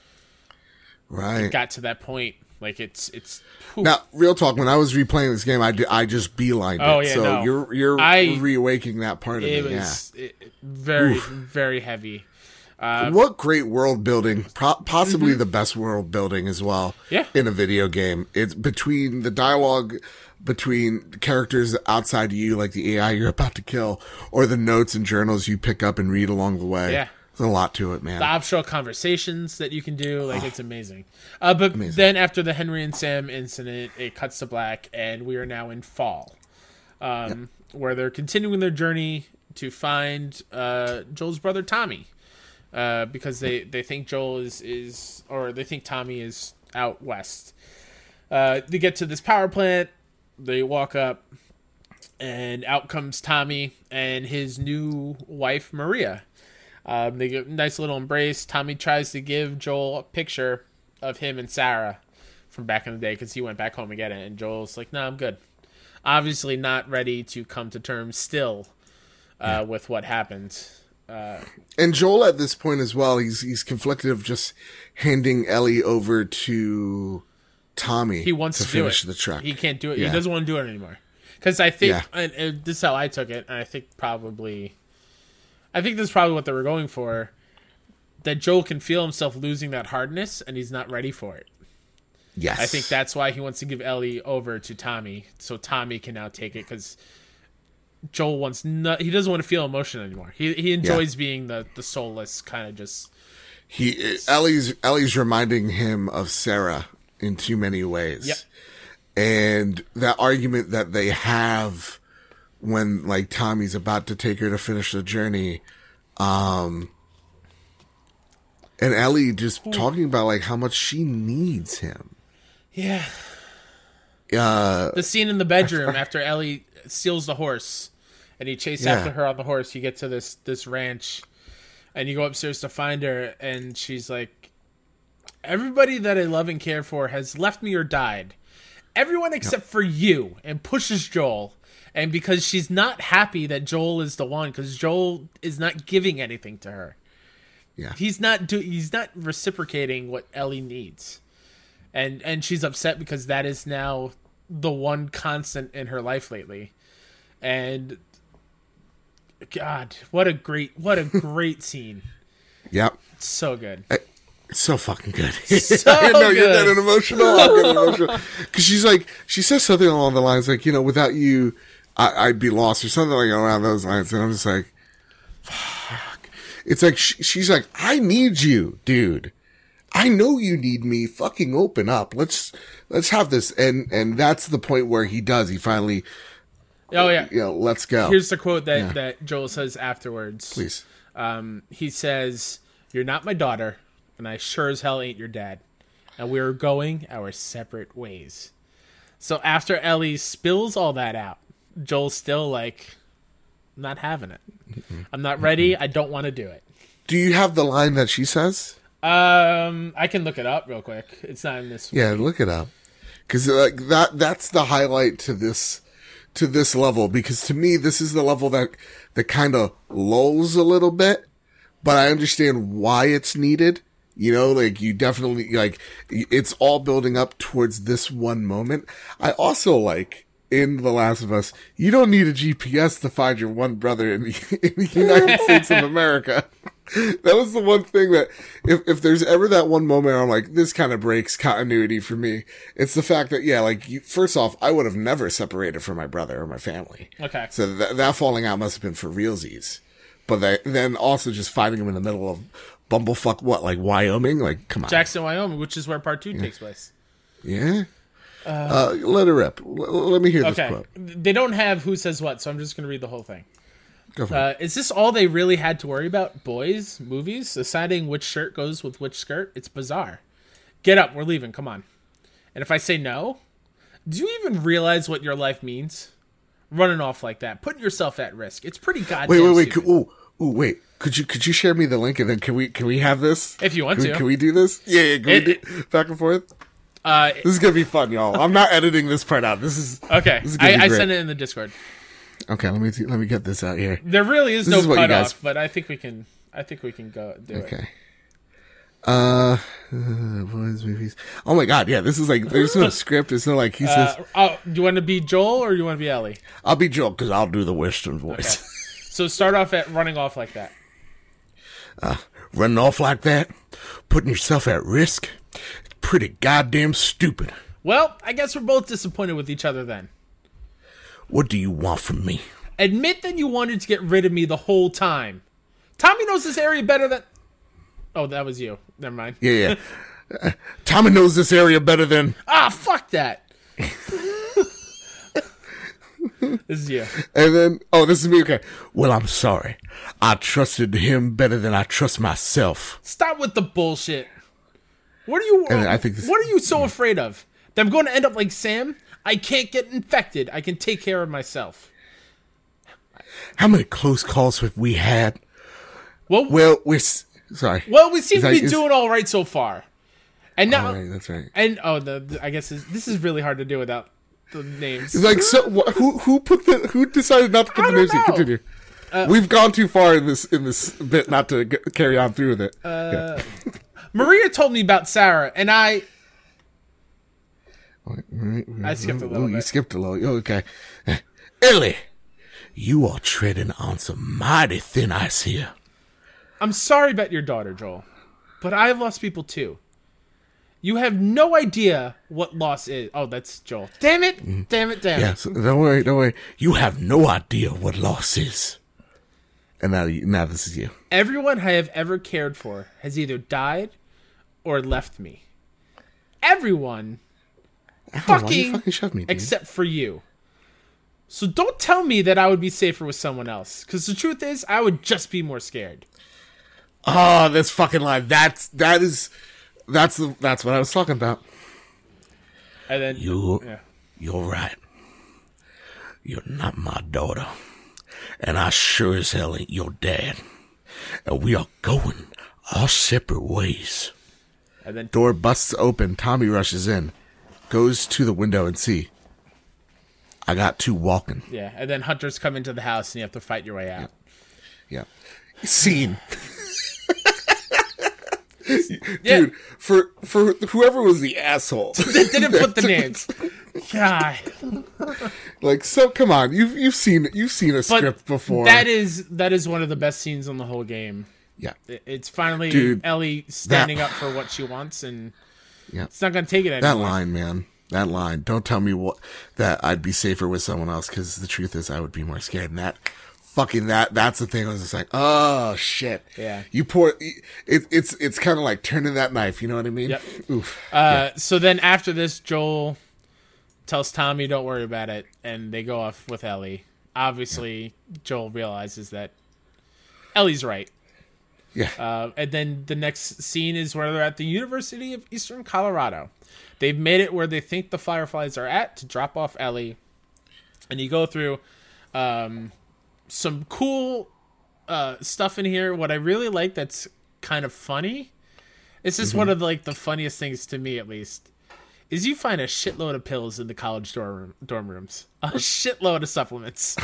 Right. got to that point. Like it's it's. whew. Now, real talk. When I was replaying this game, I, did, I just beelined it. Oh, yeah, so no. you're you're I- reawaking that part of it me. was it, very very heavy. Yeah. What great world building! Pro- possibly the best world building as well. Mm-hmm. Yeah. In a video game, it's between the dialogue between the characters outside you, like the A I you're about to kill, or the notes and journals you pick up and read along the way. Yeah. There's a lot to it, man. The optional conversations that you can do, like it's amazing. Uh, but then after the Henry and Sam incident, it cuts to black, and we are now in fall, um, where they're continuing their journey to find uh, Joel's brother Tommy, uh, because they, they think Joel is, is or they think Tommy is out west. Uh, they get to this power plant, they walk up, and out comes Tommy and his new wife Maria. Um, they get a nice little embrace. Tommy tries to give Joel a picture of him and Sarah from back in the day because he went back home to get it. And Joel's like, no, nah, I'm good. Obviously not ready to come to terms still uh, yeah. with what happened. Uh, and Joel at this point as well, he's he's conflicted of just handing Ellie over to Tommy he wants to, to finish do it. the truck. He can't do it. Yeah. He doesn't want to do it anymore. Because I think, Yeah. and, and this is how I took it, and I think probably... I think this is probably what they were going for, that Joel can feel himself losing that hardness, and he's not ready for it. Yes. I think that's why he wants to give Ellie over to Tommy, so Tommy can now take it, because Joel wants no, he doesn't want to feel emotion anymore. He he enjoys yeah. being the, the soulless kind of just... He Ellie's Ellie's reminding him of Sarah in too many ways. Yep. And that argument that they have... when like Tommy's about to take her to finish the journey, um, and Ellie just Ooh. talking about like how much she needs him. Yeah. Uh, the scene in the bedroom after Ellie steals the horse, and he chases yeah. after her on the horse. You get to this this ranch, and you go upstairs to find her, and she's like, "Everybody that I love and care for has left me or died. Everyone except yep. for you," and pushes Joel. And because she's not happy that Joel is the one, because Joel is not giving anything to her. Yeah. He's not do he's not reciprocating what Ellie needs. And and she's upset because that is now the one constant in her life lately. And God, what a great what a great scene. Yep. So good. It's so fucking good. So I know good. you're getting emotional. I'm getting emotional. Because she's like, she says something along the lines like, you know, without you, I, I'd be lost or something like around those lines. And I'm just like, fuck. It's like, she, she's like, I need you, dude. I know you need me. Fucking open up. Let's, let's have this. And, and that's the point where he does. He finally, Oh yeah. you know, let's go. Here's the quote that, Yeah. that Joel says afterwards. Please. Um, he says, "You're not my daughter, and I sure as hell ain't your dad. And we're going our separate ways." So after Ellie spills all that out, Joel's still like, "I'm not having it. I'm not ready. I don't want to do it." Do you have the line that she says? Um, I can look it up real quick. It's not in this. Yeah, look it up. Cause like that, that's the highlight to this, to this level. Because to me, this is the level that, that kind of lulls a little bit, but I understand why it's needed. You know, like you definitely, like, it's all building up towards this one moment. I also like, in The Last of Us, you don't need a G P S to find your one brother in the, in the United States of America. That was the one thing that, if, if there's ever that one moment where I'm like, this kind of breaks continuity for me, it's the fact that, yeah, like, you, first off, I would have never separated from my brother or my family. Okay. So that, that falling out must have been for realsies. But they, then also just finding him in the middle of bumblefuck, what, like Wyoming? Like, come on. Jackson, Wyoming, which is where part two yeah. takes place. Yeah? Uh, uh, let her rip. L- let me hear this okay. quote. They don't have who says what, so I'm just going to read the whole thing. Go for uh, it. Is this all they really had to worry about? Boys, movies, deciding which shirt goes with which skirt? It's bizarre. Get up, we're leaving, come on. And if I say no, do you even realize what your life means? Running off like that, putting yourself at risk. It's pretty goddamn Wait, wait, wait. stupid. Could, ooh, ooh, wait. Could you could you share me the link and then can we can we have this? If you want can to. We, can we do this? Yeah, yeah. Can It- we do back and forth? Uh, This is gonna be fun, y'all. I'm not editing this part out. This is okay, This is gonna I, be I great. sent it in the Discord. Okay, let me see, let me get this out here. There really is This no is what you guys- cutoff, but I think we can. I think we can go do it. Okay. Uh, uh, boys, movies. Oh my god, yeah. This is like there's no script. It's not like he says, Uh, oh, do you want to be Joel or do you want to be Ellie? "I'll be Joel because I'll do the Western voice." Okay. So start off at running off like that. Uh, running off like that, putting yourself at risk. It's pretty goddamn stupid. Well, I guess we're both disappointed with each other then. What do you want from me? Admit that you wanted to get rid of me the whole time. Tommy knows this area better than... Oh, that was you. Never mind. Yeah, yeah. Uh, Tommy knows this area better than. Ah, fuck that. This is you. And then, oh, this is me. Okay. Well, I'm sorry. I trusted him better than I trust myself. Stop with the bullshit. What are you... And I think this- what are you so afraid of? That I'm going to end up like Sam? I can't get infected. I can take care of myself. How many close calls have we had? Well, Well, we're s- sorry. well, we seem Is to that- be is- doing all right so far. And now... All right, that's right. And, oh, the, the- I guess this, this is really hard to do without the names. It's like, so wh- who who put the who decided not to put I the names in? don't know. Continue. Uh, We've gone too far in this in this bit not to g- carry on through with it. Uh, Maria told me about Sarah, and I... I skipped a little Ooh, you bit. skipped a little. Oh, okay. Ellie, you are treading on some mighty thin ice here. I'm sorry about your daughter, Joel, but I've lost people too. You have no idea what loss is. Oh, that's Joel. Damn it! Damn it! Damn Yeah, it! so don't worry, don't worry. You have no idea what loss is. And now, you, now this is you. Everyone I have ever cared for has either died or left me. Everyone, Ow, why you fucking, fucking shove me, dude? except for you. So don't tell me that I would be safer with someone else, because the truth is, I would just be more scared. Oh, this fucking line. That's that is that's the that's what I was talking about. And then You, yeah. you're right. You're not my daughter, and I sure as hell ain't your dad. And we are going our separate ways. And then Door busts open. Tommy rushes in, goes to the window and see. I got two walking. yeah, and then hunters come into the house, and you have to fight your way out. Yeah. Scene. Dude, Yeah. for for whoever was the asshole They didn't put the names. God. Like, so come on, you've you've seen you've seen a But script before. that is that is one of the best scenes in the whole game. Yeah, It- It's finally Dude, Ellie standing that- up for what she wants, and yeah. it's not going to take it That anymore. line, man. That line. Don't tell me what that I'd be safer with someone else, because the truth is I would be more scared. And that fucking that that's the thing. I was just like, oh shit. Yeah. You pour it. It's it's kind of like turning that knife. You know what I mean? Yep. Oof. Uh, So then after this, Joel tells Tommy, "Don't worry about it," and they go off with Ellie. Obviously, Joel realizes that Ellie's right. Yeah. Uh, and then the next scene is where they're at the University of Eastern Colorado. They've made it where they think the Fireflies are at to drop off Ellie. And you go through um, some cool uh, stuff in here. What I really like that's kind of funny, it's just Mm-hmm. one of like the funniest things to me, at least, is you find a shitload of pills in the college dorm, dorm rooms. A shitload of supplements.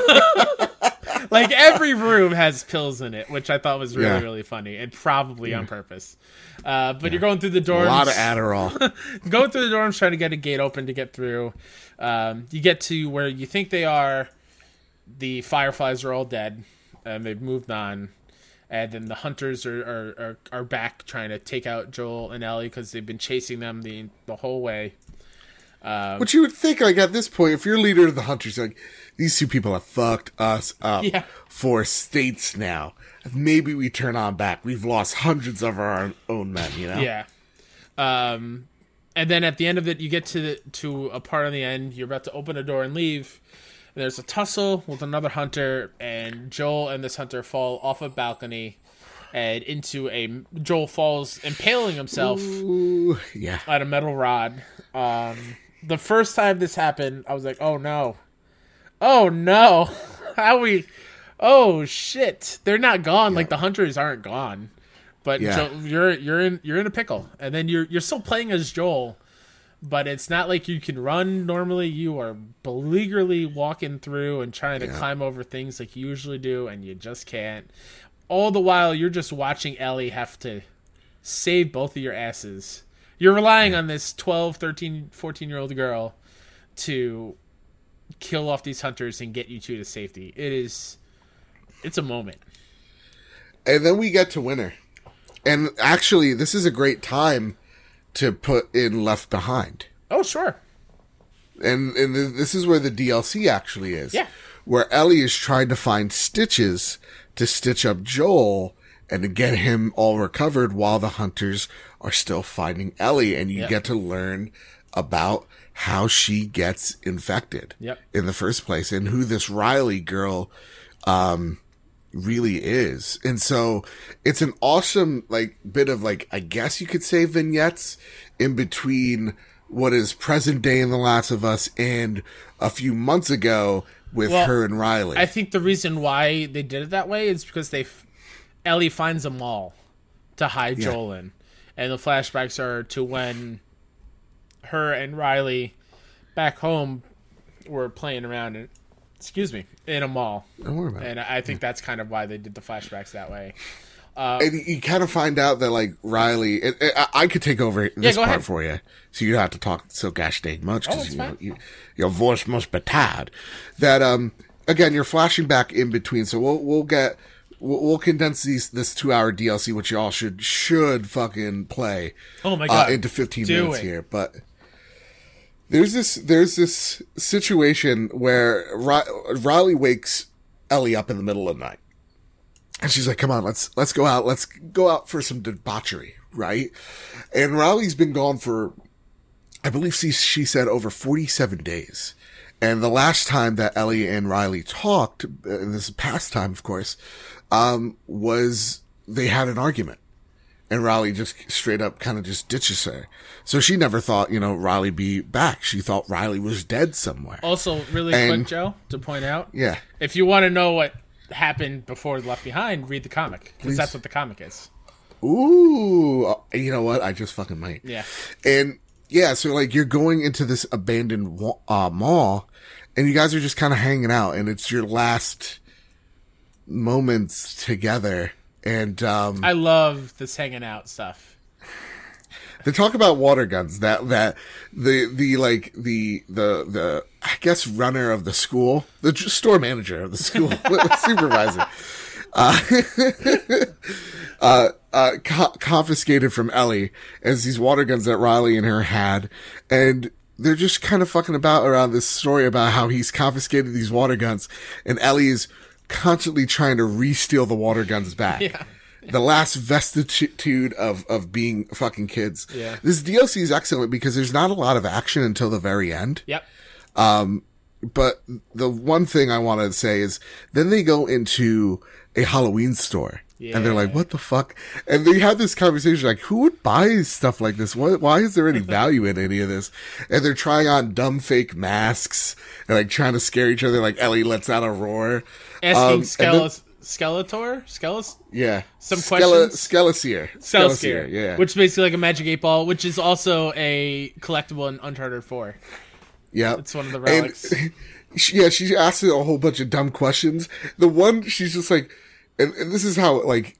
Like, every room has pills in it, which I thought was really, Yeah. really funny, and probably on purpose. Uh, but you're going through the dorms. A lot of Adderall. Going through the dorms, trying to get a gate open to get through. Um, you get to where you think they are. The Fireflies are all dead, and they've moved on. And then the hunters are are, are, are back trying to take out Joel and Ellie because they've been chasing them the the whole way. Which you would think, like, at this point, if you're leader of the hunters, like, these two people have fucked us up Yeah. for states now. Maybe we turn on back. We've lost hundreds of our own men, you know? Yeah. Um, and then at the end of it, you get to the, to a part on the end. You're about to open a door and leave. And there's a tussle with another hunter, and Joel and this hunter fall off a balcony and into a Joel falls, impaling himself Ooh, yeah. on a metal rod. Um, the first time this happened, I was like, "Oh no, oh no, how we." Oh shit! They're not gone. Like, the hunters aren't gone, but Yeah. Jo- you're you're in you're in a pickle, and then you're you're still playing as Joel, but it's not like you can run normally. You are beleagueredly walking through and trying to Yeah. climb over things like you usually do, and you just can't. All the while, you're just watching Ellie have to save both of your asses. You're relying on this twelve, thirteen, fourteen year old girl to kill off these hunters and get you two to safety. It is. It's a moment. And then we get to winter. And actually, this is a great time to put in Left Behind. Oh, sure. And and th- this is where the D L C actually is. Yeah. Where Ellie is trying to find stitches to stitch up Joel and to get him all recovered while the hunters are still finding Ellie. And you Yep. get to learn about how she gets infected Yep. in the first place and who this Riley girl um, really is. And so it's an awesome, like, bit of, like, I guess you could say vignettes in between what is present day in The Last of Us and a few months ago with Well, her and Riley. I think the reason why they did it that way is because they, f- Ellie finds a mall to hide Yeah. Joel in, and the flashbacks are to when her and Riley back home were playing around in, excuse me, in a mall, Don't worry about it. and I think that's kind of why they did the flashbacks that way. And you kind of find out that, like, Riley, it, it, I, I could take over this go part ahead. for you, so you don't have to talk so gosh dang much, Oh, because it's you know, fine. you, your voice must be tired. That, um, again, you're flashing back in between, so we'll we'll get we'll, we'll condense these this two hour D L C, which you all should should fucking play. Oh my uh, God. into fifteen Do minutes it. here, but. There's this there's this situation where Ri- Riley wakes Ellie up in the middle of the night. And she's like, come on, let's let's go out. Let's go out for some debauchery, right? And Riley's been gone for, I believe she, she said, over forty-seven days. And the last time that Ellie and Riley talked, and this is past time, of course, um, was they had an argument. And Riley just straight up kind of just ditches her. So she never thought, you know, Riley be back. She thought Riley was dead somewhere. Also, really And- quick, Joe, to point out, Yeah. if you want to know what happened before Left Behind, read the comic, because Please. that's what the comic is. Ooh. uh, You know what? I just fucking might. Yeah. And yeah, so like you're going into this abandoned wa- uh, mall and you guys are just kind of hanging out and it's your last moments together And um, I love this hanging out stuff. they talk about water guns. That that the the like the the the I guess runner of the school, the store manager of the school, supervisor, uh, uh, uh, co- confiscated from Ellie as these water guns that Riley and her had, and they're just kind of fucking about around this story about how he's confiscated these water guns, and Ellie is constantly trying to re-steal the water guns back. Yeah. The last vestitude of, of being fucking kids. Yeah. This D L C is excellent because there's not a lot of action until the very end. Yep. But the one thing I want to say is then they go into a Halloween store. Yeah. And they're like, what the fuck? And they have this conversation like, who would buy stuff like this? What, why is there any value in any of this? And they're trying on dumb fake masks and like trying to scare each other. Like Ellie lets out a roar. Asking Um, Skele- and then- Skeletor? Skeles? Yeah. Some Skele- questions? Skelesier. Celestier, yeah. which is basically like a magic eight ball, which is also a collectible in Uncharted four. Yeah. It's one of the relics. And, she, yeah, she asks it a whole bunch of dumb questions. The one, she's just like, and, and this is how, like,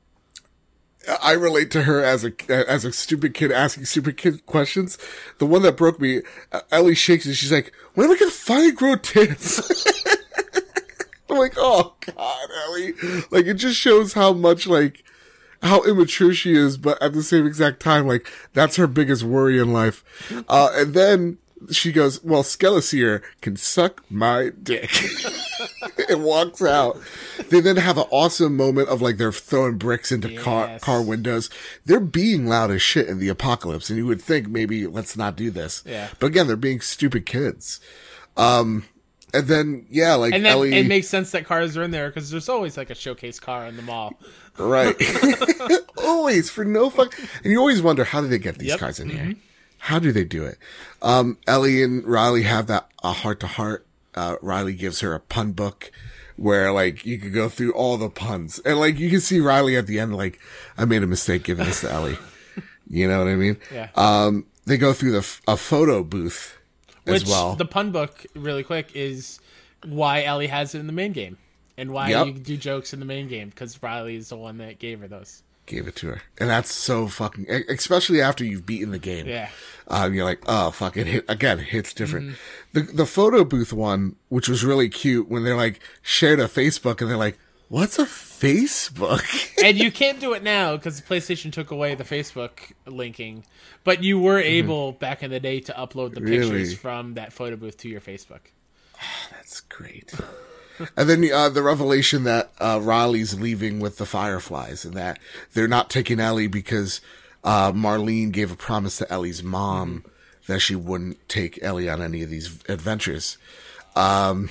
I relate to her as a, as a stupid kid asking stupid kid questions. The one that broke me, uh, Ellie shakes it. She's like, when am I going to finally grow tits? I'm like, oh God, Ellie. Like, it just shows how much, like, how immature she is, but at the same exact time, like, that's her biggest worry in life. Uh, and then she goes, well, Skelesier can suck my dick. And walks out. They then have an awesome moment of, like, they're throwing bricks into Yes. car, car windows. They're being loud as shit in the apocalypse, and you would think maybe let's not do this. Yeah. But again, they're being stupid kids. Um, and then, yeah, like, And then Ellie. it makes sense that cars are in there because there's always like a showcase car in the mall. Right. Always, for no fuck. And you always wonder, how do they get these Yep. cars in here? How do they do it? Um, Ellie and Riley have that uh, heart to heart. Uh, Riley gives her a pun book where, like, you could go through all the puns. And, like, you can see Riley at the end, like, I made a mistake giving this to Ellie. You know what I mean? Yeah. Um, they go through the f- a photo booth as Which well. the pun book, really quick, is why Ellie has it in the main game. And why Yep. you do jokes in the main game, because Riley is the one that gave her those. Gave it to her. And that's so fucking, e- especially after you've beaten the game. Yeah. Um, you're like, oh, fuck, it hit, again, it hits different. The, the photo booth one, which was really cute when they're like, shared a Facebook and they're like, what's a Facebook? And you can't do it now because PlayStation took away the Facebook linking. But you were able, back in the day, to upload the pictures Really? from that photo booth to your Facebook. That's great. And then uh, the revelation that uh, Riley's leaving with the Fireflies and that they're not taking Ellie because uh, Marlene gave a promise to Ellie's mom that she wouldn't take Ellie on any of these adventures. Um,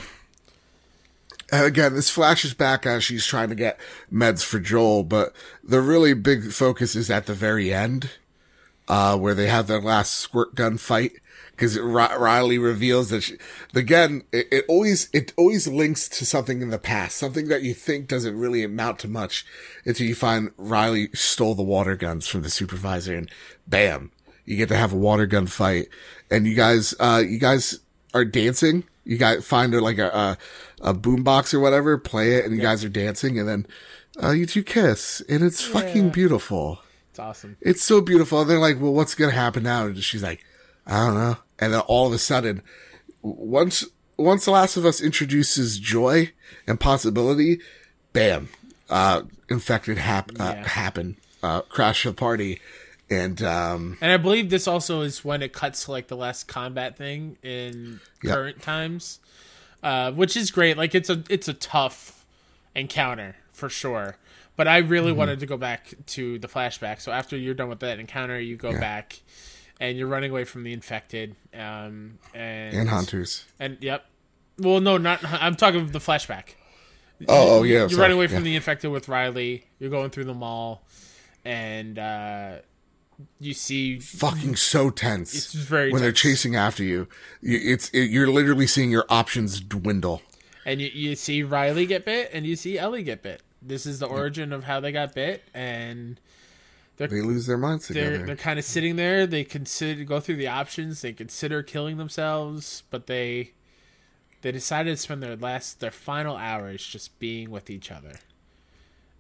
and again, this flashes back as she's trying to get meds for Joel, but the really big focus is at the very end, uh, where they have their last squirt gun fight. Because Riley reveals that, she, again, it, it always it always links to something in the past, something that you think doesn't really amount to much, until you find Riley stole the water guns from the supervisor, and bam, you get to have a water gun fight, and you guys, uh, you guys are dancing. You guys find like a a, a boombox or whatever, play it, and you guys are dancing, and then uh, you two kiss, and it's Yeah. fucking beautiful. It's awesome. It's so beautiful. And they're like, well, what's gonna happen now? And she's like, I don't know. And then all of a sudden, once once The Last of Us introduces joy and possibility, bam, uh, infected hap- uh, Yeah. happen, uh, crash the party, and um, And I believe this also is when it cuts to like the last combat thing in Yep. current times, uh, which is great. Like it's a it's a tough encounter for sure. But I really Mm-hmm. wanted to go back to the flashback. So after you're done with that encounter, you go Yeah. back, and you're running away from the infected, um, and and hunters. and yep. Well, no, not I'm talking of the flashback. Oh, oh yeah, You're sorry. running away from Yeah. the infected with Riley. You're going through the mall, and uh, you see Fucking so tense. It's very when they're tense. chasing after you. You- It's it, you're literally seeing your options dwindle. And you, you see Riley get bit, and you see Ellie get bit. This is the origin of how they got bit, and they're They lose their minds they're together. they're kind of sitting there. They consider go through the options. They consider killing themselves, but they they decided to spend their last their final hours just being with each other.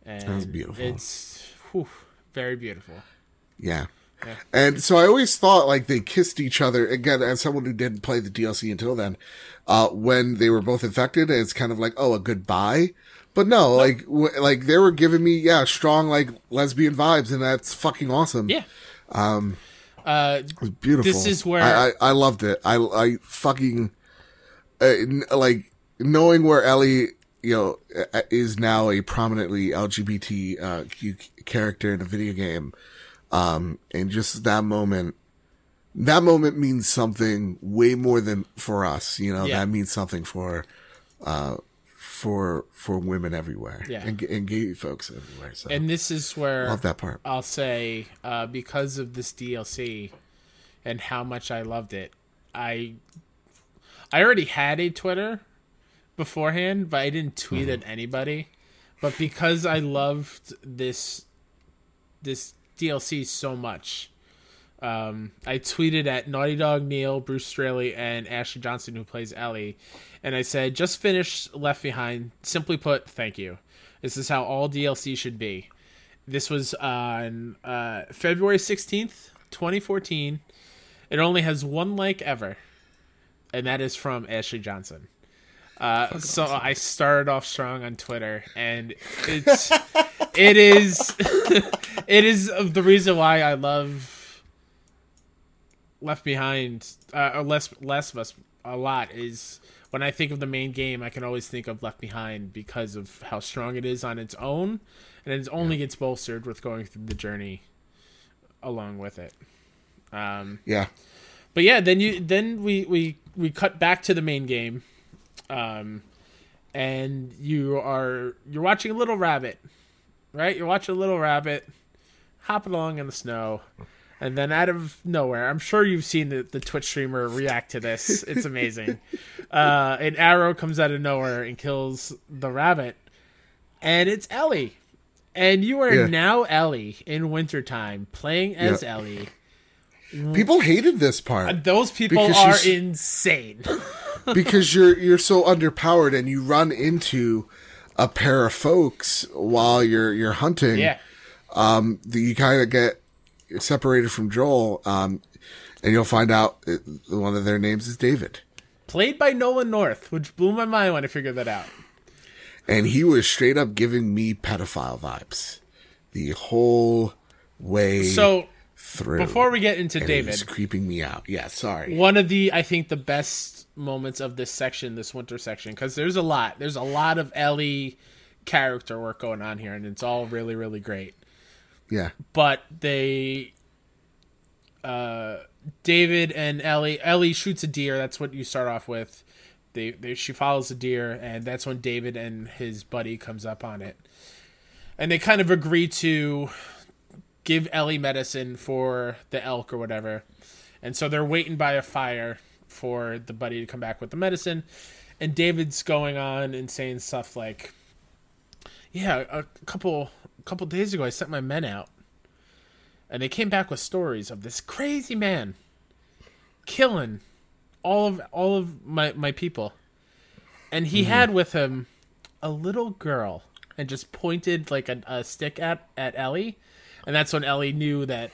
And That was beautiful. It's whew, very beautiful. Yeah. Yeah. And so I always thought like they kissed each other again, as someone who didn't play the D L C until then, uh, when they were both infected, it's kind of like, oh, a goodbye. But no, like, w- like they were giving me, yeah, strong, like lesbian vibes, and that's fucking awesome. Yeah. Um, uh, it was beautiful. This is where I, I, I loved it. I, I fucking, uh, n- like knowing where Ellie, you know, is now a prominently L G B T uh, Q character in a video game. Um, and just that moment, that moment means something way more than for us, you know, Yeah. that means something for, uh, for, for women everywhere. Yeah. And, and gay folks everywhere. So and this is where love that part. I'll say, uh, because of this D L C and how much I loved it, I, I already had a Twitter beforehand, but I didn't tweet Mm-hmm. at anybody. But because I loved this, this D L C so much, um, I tweeted at Naughty Dog Neil, Bruce Straley, and Ashley Johnson, who plays Ellie, and I said, just finished Left Behind. Simply put, thank you. This is how all D L C should be. This was on uh, February sixteenth, twenty fourteen. It only has one like ever, and that is from Ashley Johnson. Uh, so awesome. I started off strong on Twitter, and it's it is it is the reason why I love Left Behind uh, or Less Last of Us a lot. Is when I think of the main game, I can always think of Left Behind because of how strong it is on its own, and it only gets bolstered with going through the journey along with it. Um, yeah, but yeah, then you then we we we cut back to the main game. Um, and you are you're watching a little rabbit, right? You're watching a little rabbit hopping along in the snow, and then out of nowhere, I'm sure you've seen the, the Twitch streamer react to this. It's amazing. uh, an arrow comes out of nowhere and kills the rabbit, and it's Ellie, and you are Yeah. now Ellie in wintertime playing as Yeah. Ellie. People hated this part. Those people Because are she's- insane. because you're you're so underpowered and you run into a pair of folks while you're you're hunting. Yeah. Um, that you kind of get separated from Joel, um, and you'll find out it, one of their names is David, Played by Nolan North, which blew my mind when I figured that out. and he was straight up giving me pedophile vibes the whole way So through. before we get into and David, he's creeping me out. Yeah, sorry. one of the I think the best moments of this section, this winter section, because there's a lot, there's a lot of Ellie character work going on here, and it's all really, really great. Yeah, But they, uh, David and Ellie, Ellie shoots a deer. That's what you start off with. They, they she follows the deer, and that's when David and his buddy comes up on it, and they kind of agree to give Ellie medicine for the elk or whatever, and so they're waiting by a fire for the buddy to come back with the medicine, and David's going on and saying stuff like, "Yeah, a couple a couple days ago, I sent my men out, and they came back with stories of this crazy man killing all of all of my my people, and he mm-hmm. had with him a little girl," and just pointed like a, a stick at at Ellie, and that's when Ellie knew that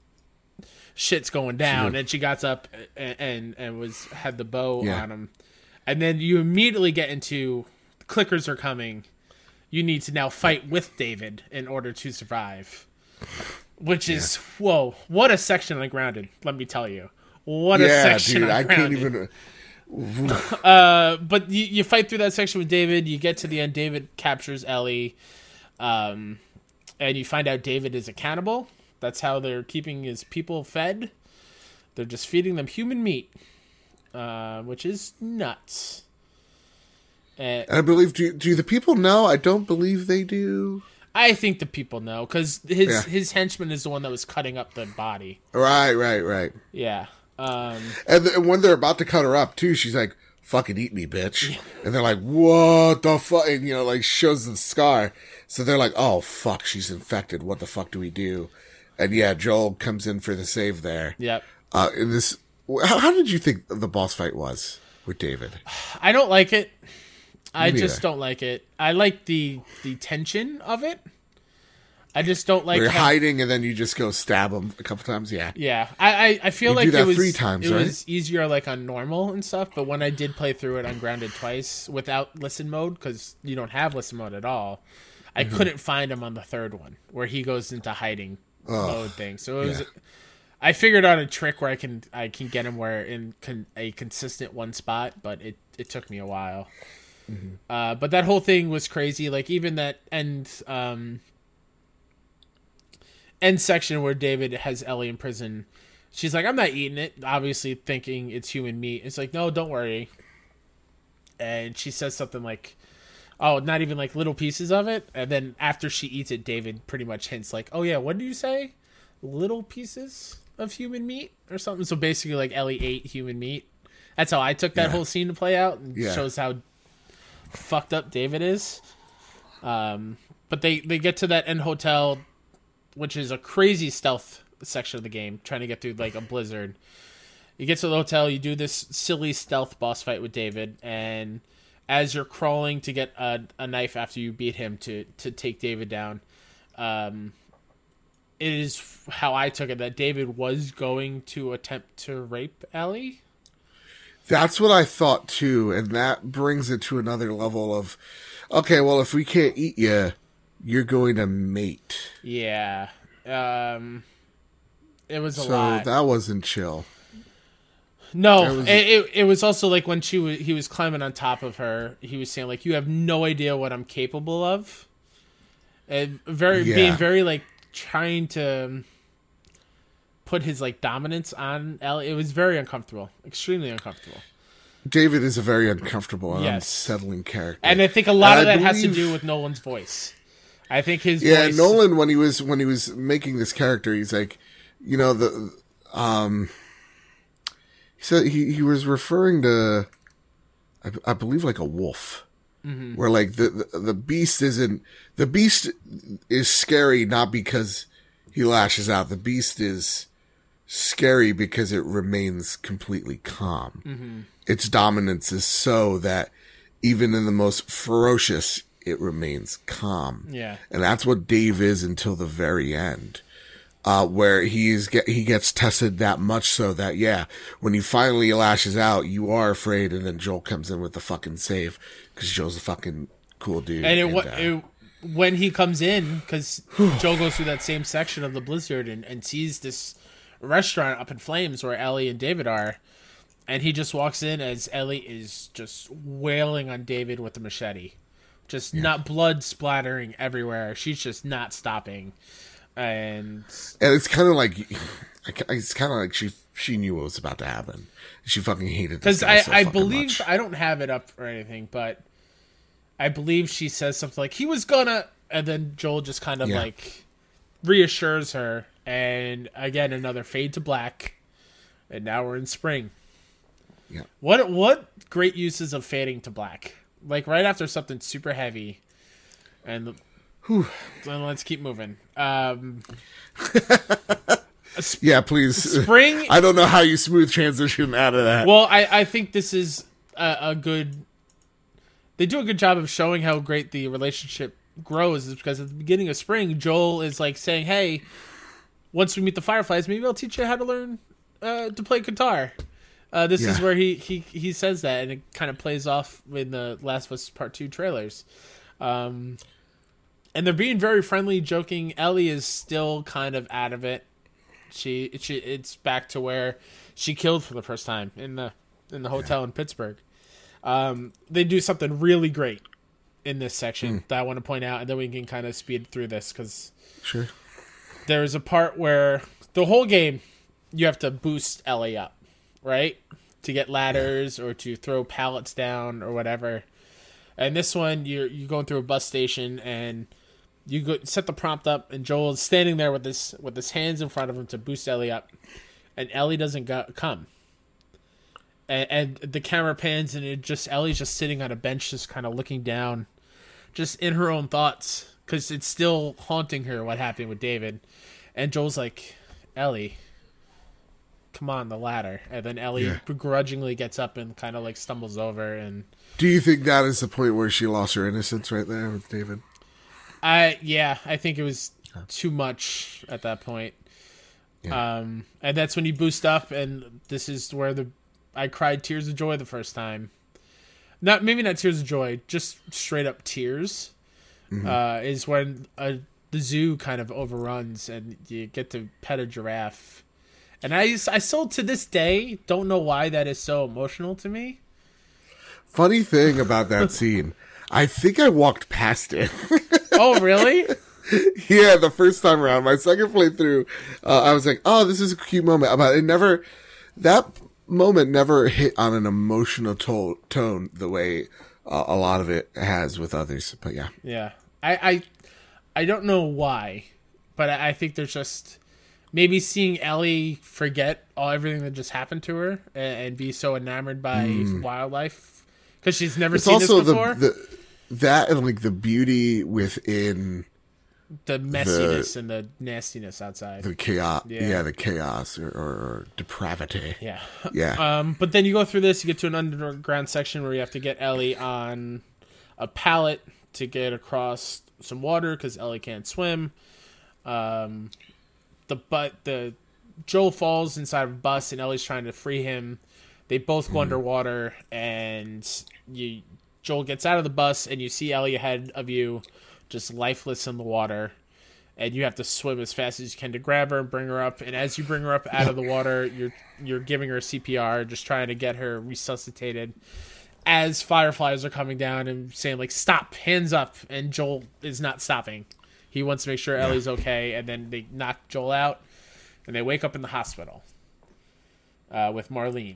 shit's going down, and she got up and and, and was had the bow yeah. on him, and then you immediately get into clickers are coming. You need to now fight with David in order to survive, which is yeah. whoa! What a section on Grounded. Let me tell you, what yeah, a section dude, on I Grounded. can't even. uh, but you, you fight through that section with David. You get to the end. David captures Ellie, um, and you find out David is a cannibal. That's how they're keeping his people fed. They're just feeding them human meat, uh, which is nuts. Uh, I believe. Do, do the people know? I don't believe they do. I think the people know because his Yeah. his henchman is the one that was cutting up the body. Right, right, right. Yeah. Um, and, th- and when they're about to cut her up too, she's like, "Fucking eat me, bitch!" Yeah. And they're like, "What the fuck?" And you know, like shows the scar. So they're like, "Oh fuck, she's infected. What the fuck do we do?" And yeah, Joel comes in for the save there. Yep. Uh, in this, how, how did you think the boss fight was with David? I don't like it. I Me just either. don't like it. I like the the tension of it. I just don't like Where you're how, hiding and then you just go stab them a couple times. Yeah. Yeah, I I, I feel You like do that it was three times, it right? was easier like on normal and stuff. But when I did play through it on grounded twice without listen mode, because you don't have listen mode at all, I mm-hmm. couldn't find him on the third one where he goes into hiding oh, mode thing. So it was. Yeah. I figured out a trick where I can I can get him where in con, a consistent one spot, but it, it took me a while. Mm-hmm. Uh, but that whole thing was crazy. Like even that end um, end section where David has Ellie in prison, she's like, "I'm not eating it," obviously thinking it's human meat. It's like, "No, don't worry." And she says something like, "Oh, not even like little pieces of it." And then after she eats it, David pretty much hints like, "Oh yeah, what did you say? Little pieces of human meat or something?" So basically like Ellie ate human meat. That's how I took that yeah. whole scene to play out, and yeah. shows how fucked up David is. Um, but they, they get to that end hotel, which is a crazy stealth section of the game, trying to get through like a blizzard. You get to the hotel, you do this silly stealth boss fight with David, and as you're crawling to get a, a knife after you beat him to, to take David down, um, it is how I took it that David was going to attempt to rape Ellie. That's what I thought too, and that brings it to another level of, okay, well, if we can't eat you, you're going to mate. Yeah. Um, it was a so lot. So that wasn't chill. No, was... It, it it was also like when she was, he was climbing on top of her, he was saying like, "You have no idea what I'm capable of." And very yeah. being very like trying to put his like dominance on Ellie. It was very uncomfortable, extremely uncomfortable. David is a very uncomfortable and yes. unsettling character, and I think a lot and of that believe... has to do with Nolan's voice. I think his yeah, voice... Nolan when he was when he was making this character, he's like, you know, the um, he said he he was referring to, I, I believe, like a wolf. Mm-hmm. Where like the, the the beast isn't the beast is scary not because he lashes out. The beast is scary because it remains completely calm. Mm-hmm. Its dominance is so that even in the most ferocious, it remains calm. Yeah, and that's what Dave is until the very end, uh, where he's get he gets tested that much so that yeah, when he finally lashes out, you are afraid, and then Joel comes in with the fucking save. Because Joe's a fucking cool dude. And, it, and uh, it, when he comes in, because Joe goes through that same section of the blizzard and, and sees this restaurant up in flames where Ellie and David are, and he just walks in as Ellie is just wailing on David with a machete. Just yeah. not blood splattering everywhere. She's just not stopping. And and it's kind of like, it's kind of like she she knew what was about to happen. She fucking hated this guy I, so I fucking believe, much. I don't have it up or anything, but I believe she says something like, he was gonna, and then Joel just kind of yeah. like reassures her, and again, another fade to black, and now we're in spring. Yeah. What, what great uses of fading to black. Like right after something super heavy, and Whew. then let's keep moving. Um, sp- yeah, please. Spring. I don't know how you smooth transition out of that. Well, I, I think this is a, a good... They do a good job of showing how great the relationship grows, is because at the beginning of spring, Joel is like saying, hey, once we meet the Fireflies, maybe I'll teach you how to learn uh, to play guitar. Uh, this yeah. is where he, he, he says that, and it kind of plays off in the Last of Us Part two trailers. Um, and they're being very friendly, joking. Ellie is still kind of out of it. She, she it's back to where she killed for the first time in the in the hotel yeah. in Pittsburgh. Um, they do something really great in this section mm. that I want to point out, and then we can kind of speed through this because sure. There's a part where the whole game you have to boost Ellie up, right, to get ladders yeah. or to throw pallets down or whatever. And this one, you're you're going through a bus station and you go set the prompt up, and Joel is standing there with this with his hands in front of him to boost Ellie up, and Ellie doesn't go, come. And, and the camera pans, and it just Ellie's just sitting on a bench, just kind of looking down, just in her own thoughts, because it's still haunting her what happened with David. And Joel's like, Ellie, come on, the ladder. And then Ellie yeah. begrudgingly gets up and kind of like stumbles over. And do you think that is the point where she lost her innocence right there with David? I yeah, I think it was. too much at that point. Yeah. Um, and that's when you boost up, and this is where the I cried tears of joy the first time. Not maybe not tears of joy, just straight up tears. Mm-hmm. Uh, is when uh, the zoo kind of overruns, and you get to pet a giraffe. And I, I still to this day don't know why that is so emotional to me. Funny thing about that scene, I think I walked past it. Oh, really? Yeah, the first time around. My second playthrough, uh, I was like, oh, this is a cute moment. But it never, that moment never hit on an emotional to- tone the way uh, a lot of it has with others. But yeah. Yeah. I, I, I don't know why, but I, I think there's just maybe seeing Ellie forget all everything that just happened to her and, and be so enamored by mm. wildlife because she's never it's seen also this before. The, the, that and like the beauty within the messiness the, and the nastiness outside, the chaos, yeah, yeah the chaos or, or, or depravity, yeah, yeah. Um, but then you go through this, you get to an underground section where you have to get Ellie on a pallet to get across some water because Ellie can't swim. Um, the but the Joel falls inside of a bus and Ellie's trying to free him. They both go mm. underwater, and you Joel gets out of the bus, and you see Ellie ahead of you, just lifeless in the water, and you have to swim as fast as you can to grab her and bring her up. And as you bring her up out of the water, you're you're giving her C P R, just trying to get her resuscitated. As fireflies are coming down and saying like, "Stop, hands up!" and Joel is not stopping. He wants to make sure yeah. Ellie's okay, and then they knock Joel out, and they wake up in the hospital uh, with Marlene.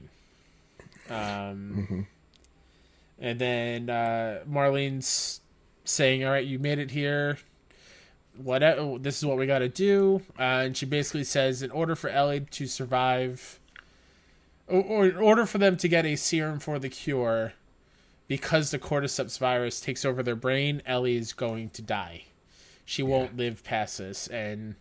Um, mm-hmm. And then uh, Marlene's saying, "All right, you made it here. What? This is what we got to do." Uh, and she basically says, in order for Ellie to survive, or, or in order for them to get a serum for the cure, because the cordyceps virus takes over their brain, Ellie is going to die. She yeah. won't live past this, and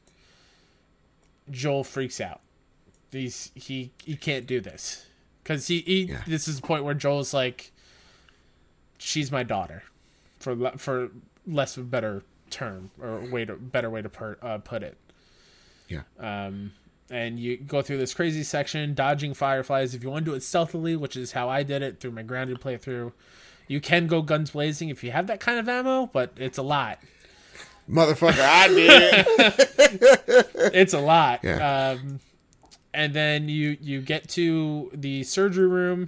Joel freaks out. He's he he can't do this because he, he yeah. this is the point where Joel's like, she's my daughter, for for less of a better term or way to better way to per, uh, put it. Yeah. Um, and you go through this crazy section, dodging fireflies. If you want to do it stealthily, which is how I did it through my grounded playthrough, you can go guns blazing if you have that kind of ammo, but it's a lot. Motherfucker, I did. It's a lot. Yeah. Um, and then you you get to the surgery room.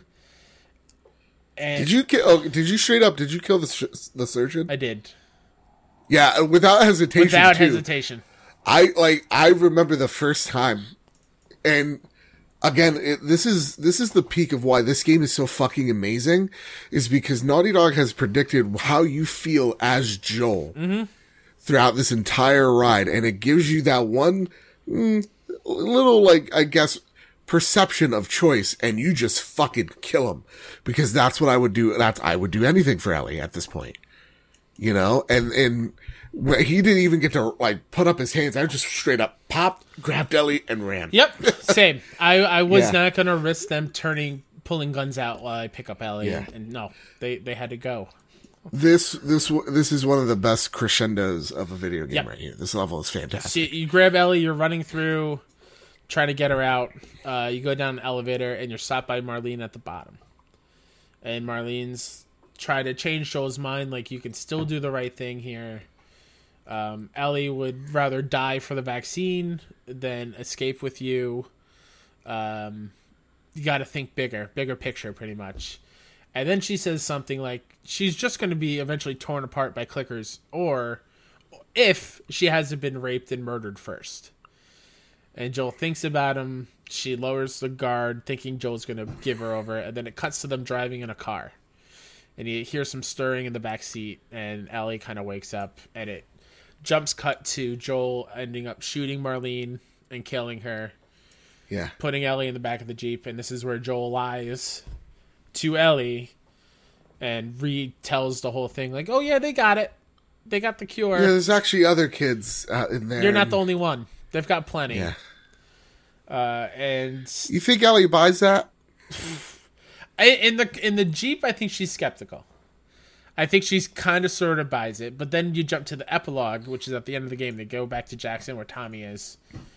And did you kill? Oh, did you straight up? Did you kill the the surgeon? I did. Yeah, without hesitation. Without too. hesitation. I like. I remember the first time, and again, it, this is this is the peak of why this game is so fucking amazing, is because Naughty Dog has predicted how you feel as Joel mm-hmm. throughout this entire ride, and it gives you that one mm, little, like, I guess, perception of choice, and you just fucking kill him, because that's what I would do. That's I would do anything for Ellie at this point, you know. And and he didn't even get to like put up his hands. I just straight up popped, grabbed Ellie, and ran. Yep, same. I I was yeah. not gonna risk them turning pulling guns out while I pick up Ellie, yeah. and, and no, they they had to go. This this this is one of the best crescendos of a video game yep. right here. This level is fantastic. So you, you grab Ellie, you're running through, trying to get her out. Uh, you go down an elevator, and you're stopped by Marlene at the bottom. And Marlene's trying to change Joel's mind, like, you can still do the right thing here. Um, Ellie would rather die for the vaccine than escape with you. Um, you got to think bigger, bigger picture, pretty much. And then she says something like she's just going to be eventually torn apart by clickers, or if she hasn't been raped and murdered first. And Joel thinks about him. She lowers the guard, thinking Joel's going to give her over. And then it cuts to them driving in a car. And you hear some stirring in the back seat, and Ellie kind of wakes up. And it jumps cut to Joel ending up shooting Marlene and killing her. Yeah. Putting Ellie in the back of the Jeep. And this is where Joel lies to Ellie and retells the whole thing. Like, oh, yeah, they got it. They got the cure. Yeah, there's actually other kids uh, in there. You're not the only one. They've got plenty. Yeah. Uh, and you think Ellie buys that? I, in the in the Jeep, I think she's skeptical. I think she's kind of sort of buys it, but then you jump to the epilogue, which is at the end of the game. They go back to Jackson where Tommy is,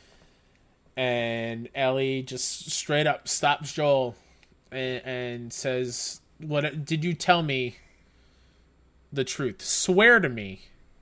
and Ellie just straight up stops Joel and, and says, "What did you tell me the truth? Swear to me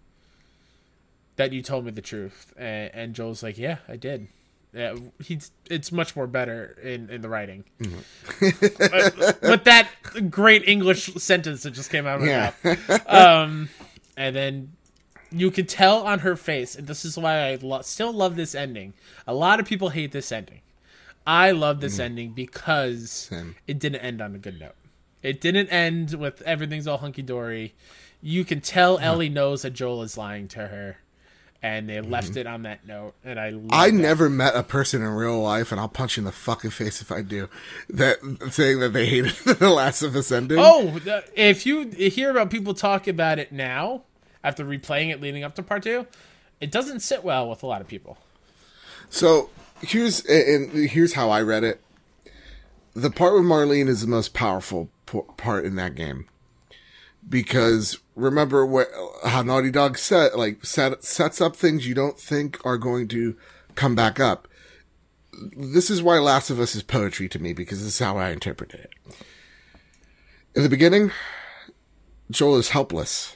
that you told me the truth." And, and Joel's like, "Yeah, I did." Yeah, he's it's much more better in, in the writing. Mm-hmm. but, but that great English sentence that just came out of my yeah. mouth. Um, and then you can tell on her face, and this is why I lo- still love this ending. A lot of people hate this ending. I love this mm. ending because Same. It didn't end on a good note. It didn't end with everything's all hunky-dory. You can tell mm. Ellie knows that Joel is lying to her. And they left mm-hmm. it on that note, and I. I that. never met a person in real life, and I'll punch you in the fucking face if I do. That saying that they hated the Last of Us ending. Oh, if you hear about people talk about it now, after replaying it leading up to part two, it doesn't sit well with a lot of people. So here's and here's how I read it. The part with Marlene is the most powerful part in that game. Because remember what how Naughty Dog set like set, sets up things you don't think are going to come back up. This is why Last of Us is poetry to me, because this is how I interpreted it. In the beginning, Joel is helpless.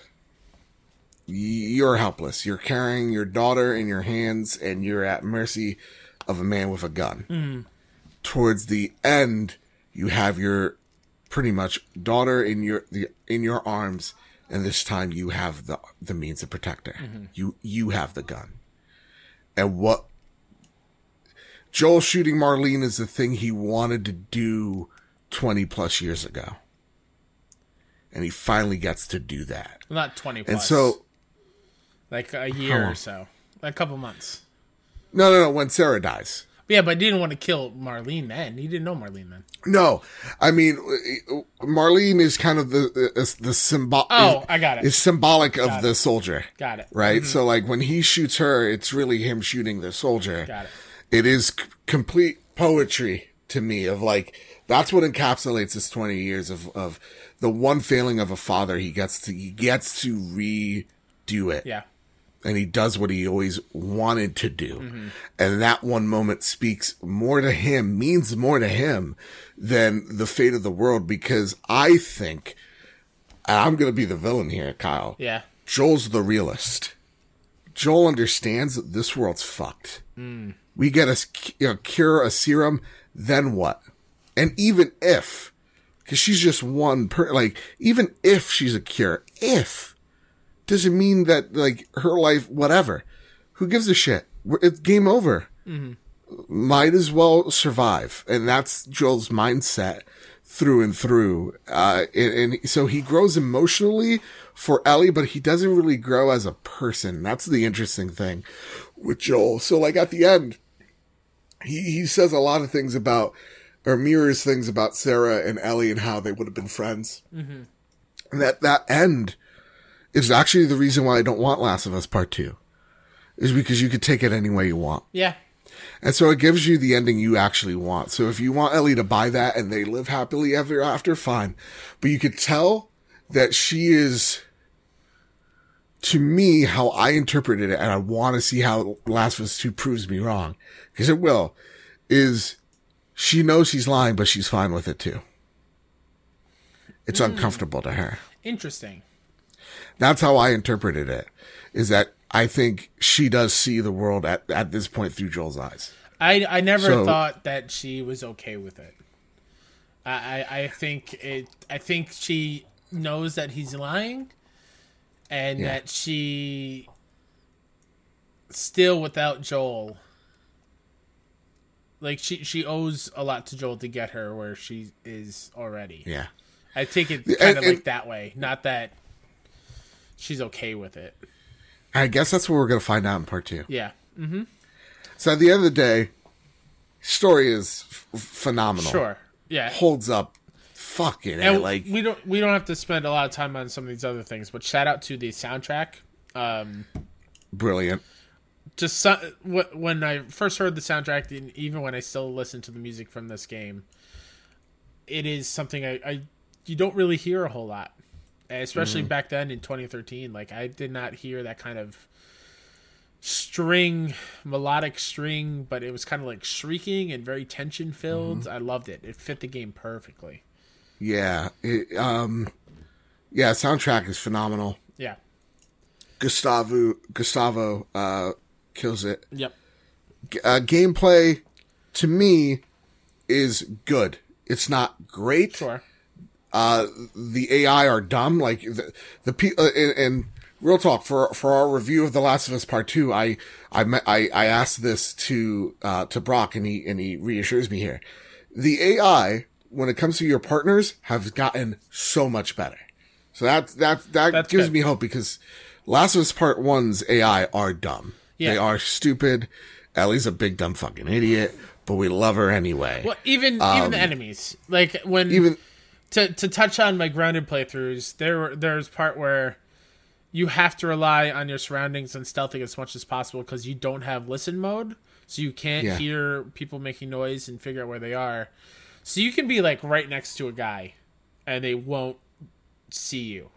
You're helpless. You're carrying your daughter in your hands, and you're at mercy of a man with a gun. Mm. Towards the end, you have your pretty much daughter in your the, in your arms, and this time you have the the means to protect her. Mm-hmm. You you have the gun. And what Joel shooting Marlene is the thing he wanted to do twenty plus years ago. And he finally gets to do that. Not twenty plus. And so like a year or so. A couple months. No, no, no, when Sarah dies. Yeah, but he didn't want to kill Marlene then. He didn't know Marlene then. No, I mean, Marlene is kind of the the, the symbol. Oh, I got it. Is symbolic got of it. the soldier. Got it. Right. Mm-hmm. So, like when he shoots her, it's really him shooting the soldier. Got it. It is c- complete poetry to me. Of like that's what encapsulates this twenty years of of the one failing of a father. He gets to he gets to redo it. Yeah. And he does what he always wanted to do. Mm-hmm. And that one moment speaks more to him, means more to him than the fate of the world. Because I think, and I'm going to be the villain here, Kyle. Yeah. Joel's the realist. Joel understands that this world's fucked. Mm. We get a, you know, cure, a serum, then what? And even if, because she's just one per, like, even if she's a cure, if, doesn't mean that, like, her life, whatever. Who gives a shit? It's game over. Mm-hmm. Might as well survive. And that's Joel's mindset through and through. Uh, and, and so he grows emotionally for Ellie, but he doesn't really grow as a person. That's the interesting thing with Joel. So, like, at the end, he, he says a lot of things about, or mirrors things about Sarah and Ellie and how they would have been friends. Mm-hmm. And that, that end is actually the reason why I don't want Last of Us Part two. Is because you could take it any way you want. Yeah. And so it gives you the ending you actually want. So if you want Ellie to buy that and they live happily ever after, fine. But you could tell that she is, to me, how I interpreted it, and I want to see how Last of Us two proves me wrong, because it will, is she knows she's lying, but she's fine with it too. It's mm. uncomfortable to her. Interesting. That's how I interpreted it, is that I think she does see the world at, at this point through Joel's eyes. I, I never so, thought that she was okay with it. I, I, I think it. I think she knows that he's lying, and yeah. that she still, without Joel, like she, she owes a lot to Joel to get her where she is already. Yeah, I take it kind of like that way, not that she's okay with it. I guess that's what we're going to find out in part two. Yeah. Mm-hmm. So at the end of the day, story is f- phenomenal. Sure. Yeah. Holds up. Fucking and like we don't we don't have to spend a lot of time on some of these other things, but shout out to the soundtrack. Um, Brilliant. Just so, when I first heard the soundtrack, and even when I still listen to the music from this game, it is something I, I you don't really hear a whole lot. especially mm-hmm. back then in twenty thirteen. Like, I did not hear that kind of string, melodic string, but it was kind of like shrieking and very tension filled. Mm-hmm. I loved it. It fit the game perfectly. Yeah. It, um, yeah, soundtrack is phenomenal. Yeah. Gustavo, Gustavo, uh, kills it. Yep. Uh, gameplay, to me, is good. It's not great. Sure. Uh, the A I are dumb. Like, the, the pe- uh, and, and real talk, for, for our review of The Last of Us Part Two, I, I, I, I asked this to, uh, to Brock, and he, and he reassures me here. The A I, when it comes to your partners, have gotten so much better. So that, that, that That's gives good. me hope, because Last of Us Part One's A I are dumb. Yeah. They are stupid. Ellie's a big dumb fucking idiot, but we love her anyway. Well, even, um, even the enemies, like when, even, to, to touch on my grounded playthroughs, there, there's part where you have to rely on your surroundings and stealthing as much as possible because you don't have listen mode, so you can't yeah. hear people making noise and figure out where they are. So you can be like right next to a guy, and they won't see you,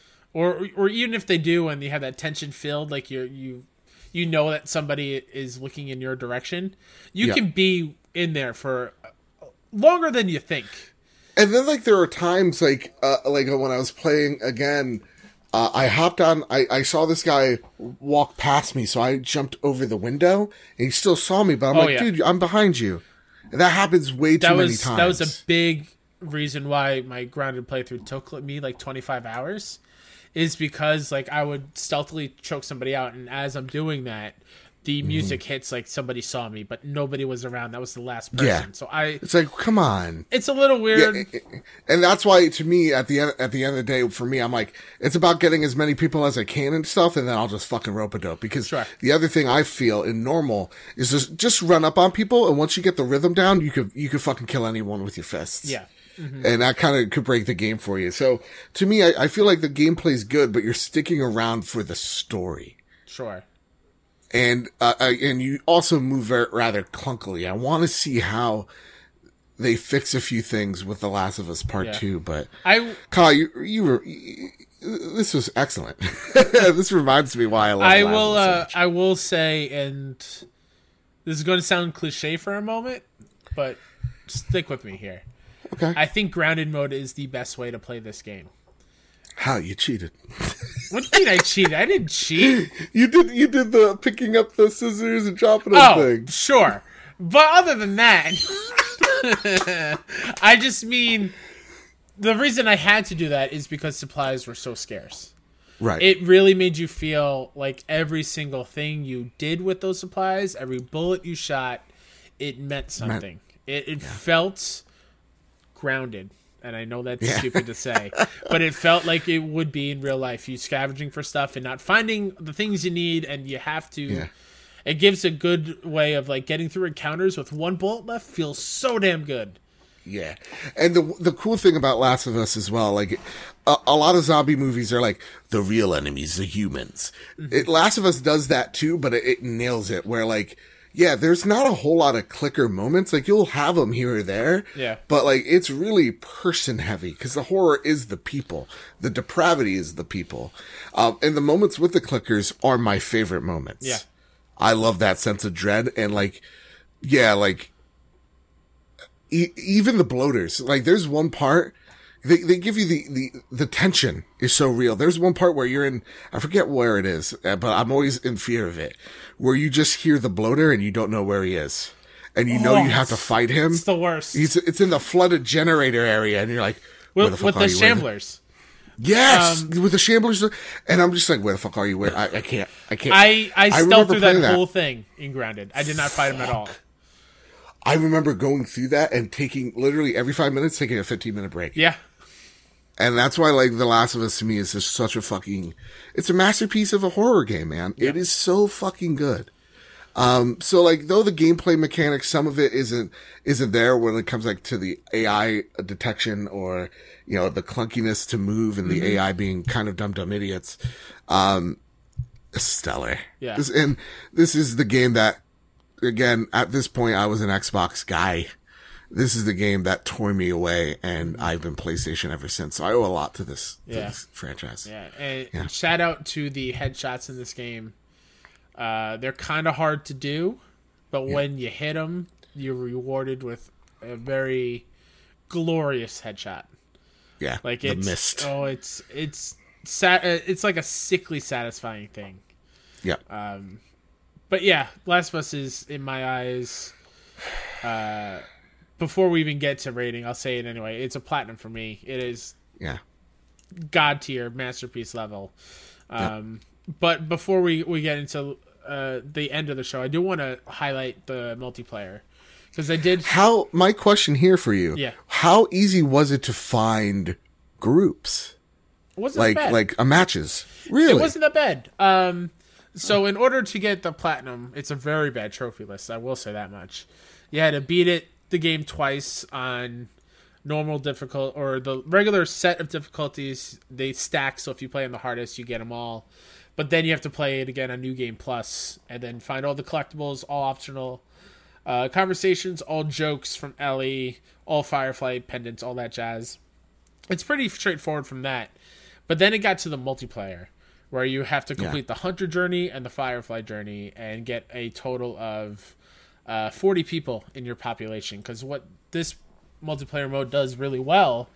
or or even if they do, and you have that tension filled, like you you you know that somebody is looking in your direction, you yeah. can be in there for longer than you think. And then like there are times like uh, like when I was playing again. Uh, I hopped on, I, I saw this guy walk past me, so I jumped over the window, and he still saw me, but I'm oh, like, yeah. dude, I'm behind you. And that happens way too that was, many times. That was a big reason why my grounded playthrough took me like twenty-five hours, is because like I would stealthily choke somebody out, and as I'm doing that, the music mm. hits like somebody saw me, but nobody was around. That was the last person. Yeah. So I, it's like, come on. It's a little weird. Yeah, and that's why, to me, at the end, at the end of the day, for me, I'm like, it's about getting as many people as I can and stuff, and then I'll just fucking rope-a-dope. Because sure. the other thing I feel in normal is just just run up on people, and once you get the rhythm down, you could you could fucking kill anyone with your fists. Yeah. Mm-hmm. And that kind of could break the game for you. So to me, I, I feel like the gameplay's good, but you're sticking around for the story. Sure. And uh, and you also move very, rather clunkily. I want to see how they fix a few things with The Last of Us Part yeah. Two. But I, Kyle, you you were you, this was excellent. This reminds me why I love. I The Last will. of Us Uh, so much. I will say, and this is going to sound cliche for a moment, but stick with me here. Okay. I think grounded mode is the best way to play this game. How you cheated? What do you mean I cheated? I didn't cheat. You did. You did the picking up the scissors and dropping them oh, thing. Sure, but other than that, I just mean the reason I had to do that is because supplies were so scarce. Right. It really made you feel like every single thing you did with those supplies, every bullet you shot, it meant something. Meant, it it yeah. felt grounded. And I know that's yeah. stupid to say, but it felt like it would be in real life. You scavenging for stuff and not finding the things you need, and you have to. Yeah. It gives a good way of like getting through encounters with one bullet left. Feels so damn good. Yeah, and the the cool thing about Last of Us as well, like a, a lot of zombie movies are like the real enemies, the humans. Mm-hmm. It, Last of Us does that too, but it, it nails it. Where like. Yeah, there's not a whole lot of clicker moments. Like, you'll have them here or there. Yeah. But, like, it's really person heavy because the horror is the people. The depravity is the people. Um, and the moments with the clickers are my favorite moments. Yeah. I love that sense of dread. And, like, yeah, like, e- even the bloaters. Like, there's one part. They they give you the, the, the tension is so real. There's one part where you're in, I forget where it is, but I'm always in fear of it, where you just hear the bloater and you don't know where he is. And you know oh, you have to fight him. It's the worst. He's, it's in the flooded generator area and you're like, where with, the fuck with are the you? shamblers. Yes! Um, with the shamblers. And I'm just like, where the fuck are you? Where? I, I can't. I can't. I, I, I stealth through that, that whole thing in Grounded. I did not fight him at all. I remember going through that and taking, literally every five minutes, taking a fifteen minute break. Yeah. And that's why, like, The Last of Us to me is just such a fucking, it's a masterpiece of a horror game, man. Yeah. It is so fucking good. Um, so like, though the gameplay mechanics, some of it isn't, isn't there when it comes like to the A I detection or, you know, the clunkiness to move and the mm-hmm. A I being kind of dumb, dumb idiots. Um, stellar. Yeah. This, and this is the game that, again, at this point, I was an Xbox guy. this is the game that tore me away, and I've been PlayStation ever since. So I owe a lot to this, to Yeah. this franchise. Yeah, and Yeah. shout out to the headshots in this game. Uh, they're kind of hard to do, but when you hit them, you're rewarded with a very glorious headshot. Yeah, Like the it's mist. oh, it's it's sat. It's like a sickly satisfying thing. Yeah. Um, but yeah, Last of Us is in my eyes. Uh, before we even get to rating, I'll say it anyway. It's a platinum for me. It is Yeah. god tier, masterpiece level. Um, but before we we get into uh, the end of the show, I do want to highlight the multiplayer because I did. How, my question here for you. Yeah. How easy was it to find groups? It wasn't Like, bad. like uh, matches? Really? It wasn't that bad. Um, so in order to get the platinum, it's a very bad trophy list. I will say that much. You had to beat it the game twice on normal difficult or the regular set of difficulties. They stack, so if you play on the hardest, you get them all. But then you have to play it again on New Game Plus, and then find all the collectibles, all optional uh, conversations, all jokes from Ellie, all Firefly pendants, all that jazz. It's pretty straightforward from that. But then it got to the multiplayer, where you have to complete Yeah. the Hunter journey and the Firefly journey and get a total of uh, forty people in your population. Because what this multiplayer mode does really well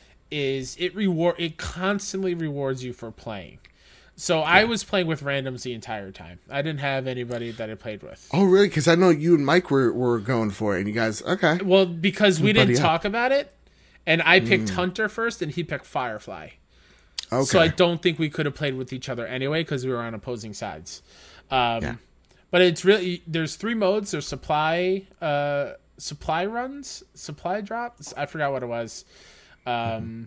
is it reward it constantly rewards you for playing. So yeah. I was playing with randoms the entire time. I didn't have anybody that I played with. Oh, really? Because I know you and Mike were, were going for it, and you guys, okay. Well, because we didn't Buddy up. talk about it, and I picked mm. Hunter first, and he picked Firefly. Okay. So I don't think we could have played with each other anyway because we were on opposing sides. Um, yeah. But it's really there's three modes. There's supply, uh, supply runs, supply drops. I forgot what it was. Um, mm-hmm.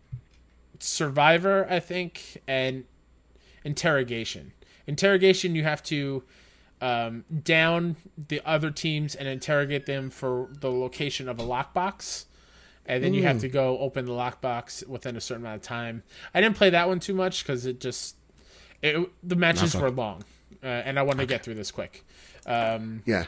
Survivor, I think, and interrogation. Interrogation, you have to um, down the other teams and interrogate them for the location of a lockbox. And then mm. you have to go open the lockbox within a certain amount of time. I didn't play that one too much because it just it, the matches were long, uh, and I wanted okay. to get through this quick. Um, yeah.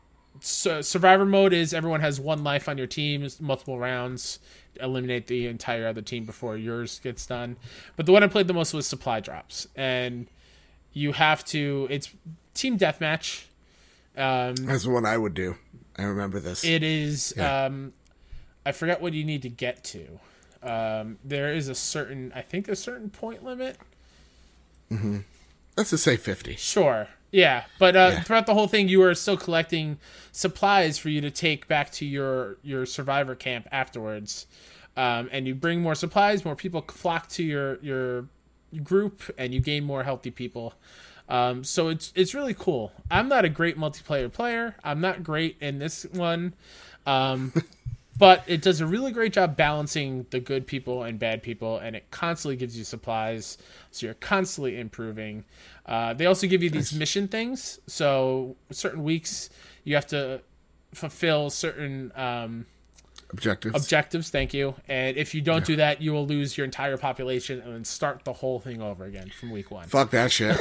So survivor mode is everyone has one life on your team, multiple rounds, eliminate the entire other team before yours gets done. But the one I played the most was supply drops, and you have to. It's team deathmatch. Um, That's the one I would do. I remember this. It is. Yeah. Um, I forget what you need to get to. Um, there is a certain, I think, a certain point limit. Mm-hmm. Let's just say fifty. Sure. Yeah, but uh, yeah. throughout the whole thing, you are still collecting supplies for you to take back to your, your survivor camp afterwards. Um, and you bring more supplies, more people flock to your your group, and you gain more healthy people. Um, so it's it's really cool. I'm not a great multiplayer player. I'm not great in this one. Um But it does a really great job balancing the good people and bad people, and it constantly gives you supplies, so you're constantly improving. Uh, they also give you these nice. mission things, so certain weeks you have to fulfill certain um, objectives. Objectives, thank you. And if you don't yeah. do that, you will lose your entire population and then start the whole thing over again from week one. Fuck that shit.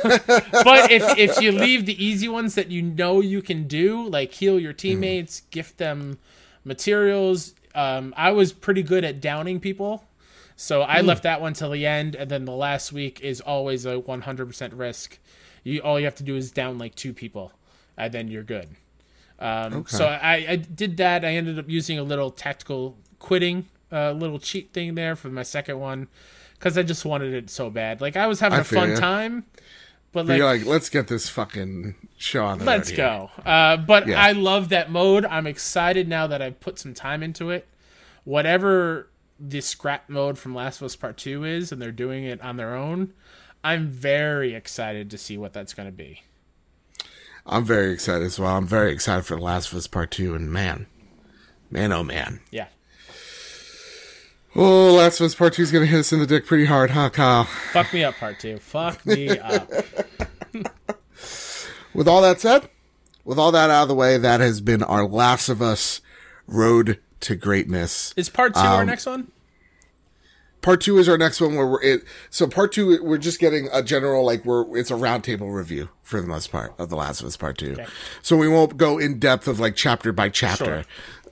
But if if you leave the easy ones that you know you can do, like heal your teammates, mm. gift them materials. Um, I was pretty good at downing people, so I mm. left that one till the end. And then the last week is always a one hundred percent risk. You all you have to do is down like two people, and then you're good. Um, okay. So I, I did that. I ended up using a little tactical quitting, a uh, little cheat thing there for my second one, because I just wanted it so bad. Like I was having I a fun you. time. But, like, you're like, let's get this fucking show on the Let's road go. Uh, but yeah. I love that mode. I'm excited now that I've put some time into it. Whatever the scrap mode from Last of Us Part two is, and they're doing it on their own, I'm very excited to see what that's going to be. I'm very excited as well. I'm very excited for The Last of Us Part two, and man, man, oh man. Yeah. Oh, Last of Us Part two is going to hit us in the dick pretty hard, huh, Kyle? Fuck me up, Part two. Fuck me up. With all that said, with all that out of the way, that has been our Last of Us Road to Greatness. Is Part two um, our next one? Part two is our next one where we're it. So Part two, we're just getting a general, like we're, it's a roundtable review for the most part of The Last of Us Part two. Okay. So we won't go in depth of like chapter by chapter. Sure.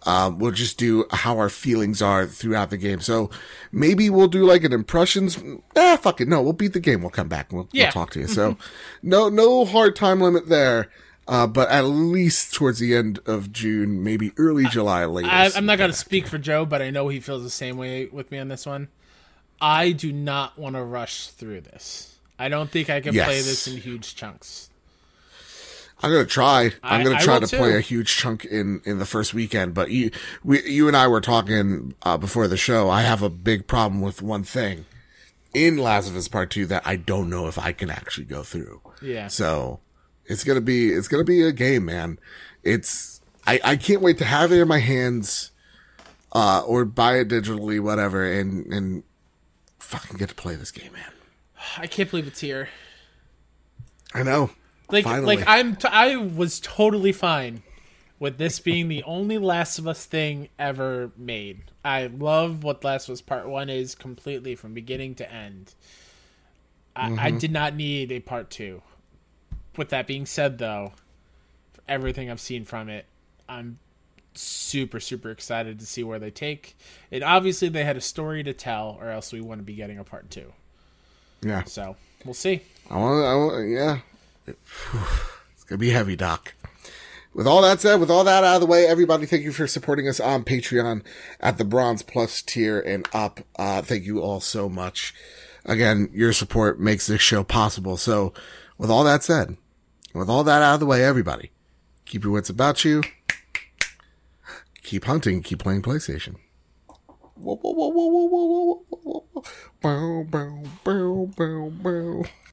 Um, we'll just do how our feelings are throughout the game. So maybe we'll do like an impressions. Ah, fuck it. No, we'll beat the game. We'll come back and we'll, Yeah. we'll talk to you. So no, no hard time limit there. Uh, but at least towards the end of June, maybe early July latest. I, I'm not going to speak for Joe, but I know he feels the same way with me on this one. I do not want to rush through this. I don't think I can Yes. play this in huge chunks. I'm gonna try. I'm I- gonna I try will to too. play a huge chunk in, in the first weekend. But you, we, you and I were talking uh, before the show. I have a big problem with one thing in Last of Us Part Two that I don't know if I can actually go through. Yeah. So it's gonna be it's gonna be a game, man. It's I, I can't wait to have it in my hands, uh, or buy it digitally, whatever, and and fucking get to play this game, man. I can't believe it's here. I know. Like, Finally. like I'm, t- I was totally fine with this being the only Last of Us thing ever made. I love what Last of Us Part One is completely from beginning to end. I, Mm-hmm. I did not need a Part Two. With that being said, though, for everything I've seen from it, I'm super, super excited to see where they take it. Obviously, they had a story to tell, or else we wouldn't be getting a Part Two. Yeah. So we'll see. I want. I want. Yeah. It's gonna be heavy, Doc. With all that said, with all that out of the way, everybody, thank you for supporting us on Patreon at the Bronze Plus tier and up. Uh, thank you all so much. Again, your support makes this show possible. So, with all that said, with all that out of the way, everybody, keep your wits about you. Keep hunting. Keep playing PlayStation. Whoa, whoa, whoa, whoa, whoa, whoa, whoa, whoa, whoa. Bow, bow, bow, bow, bow.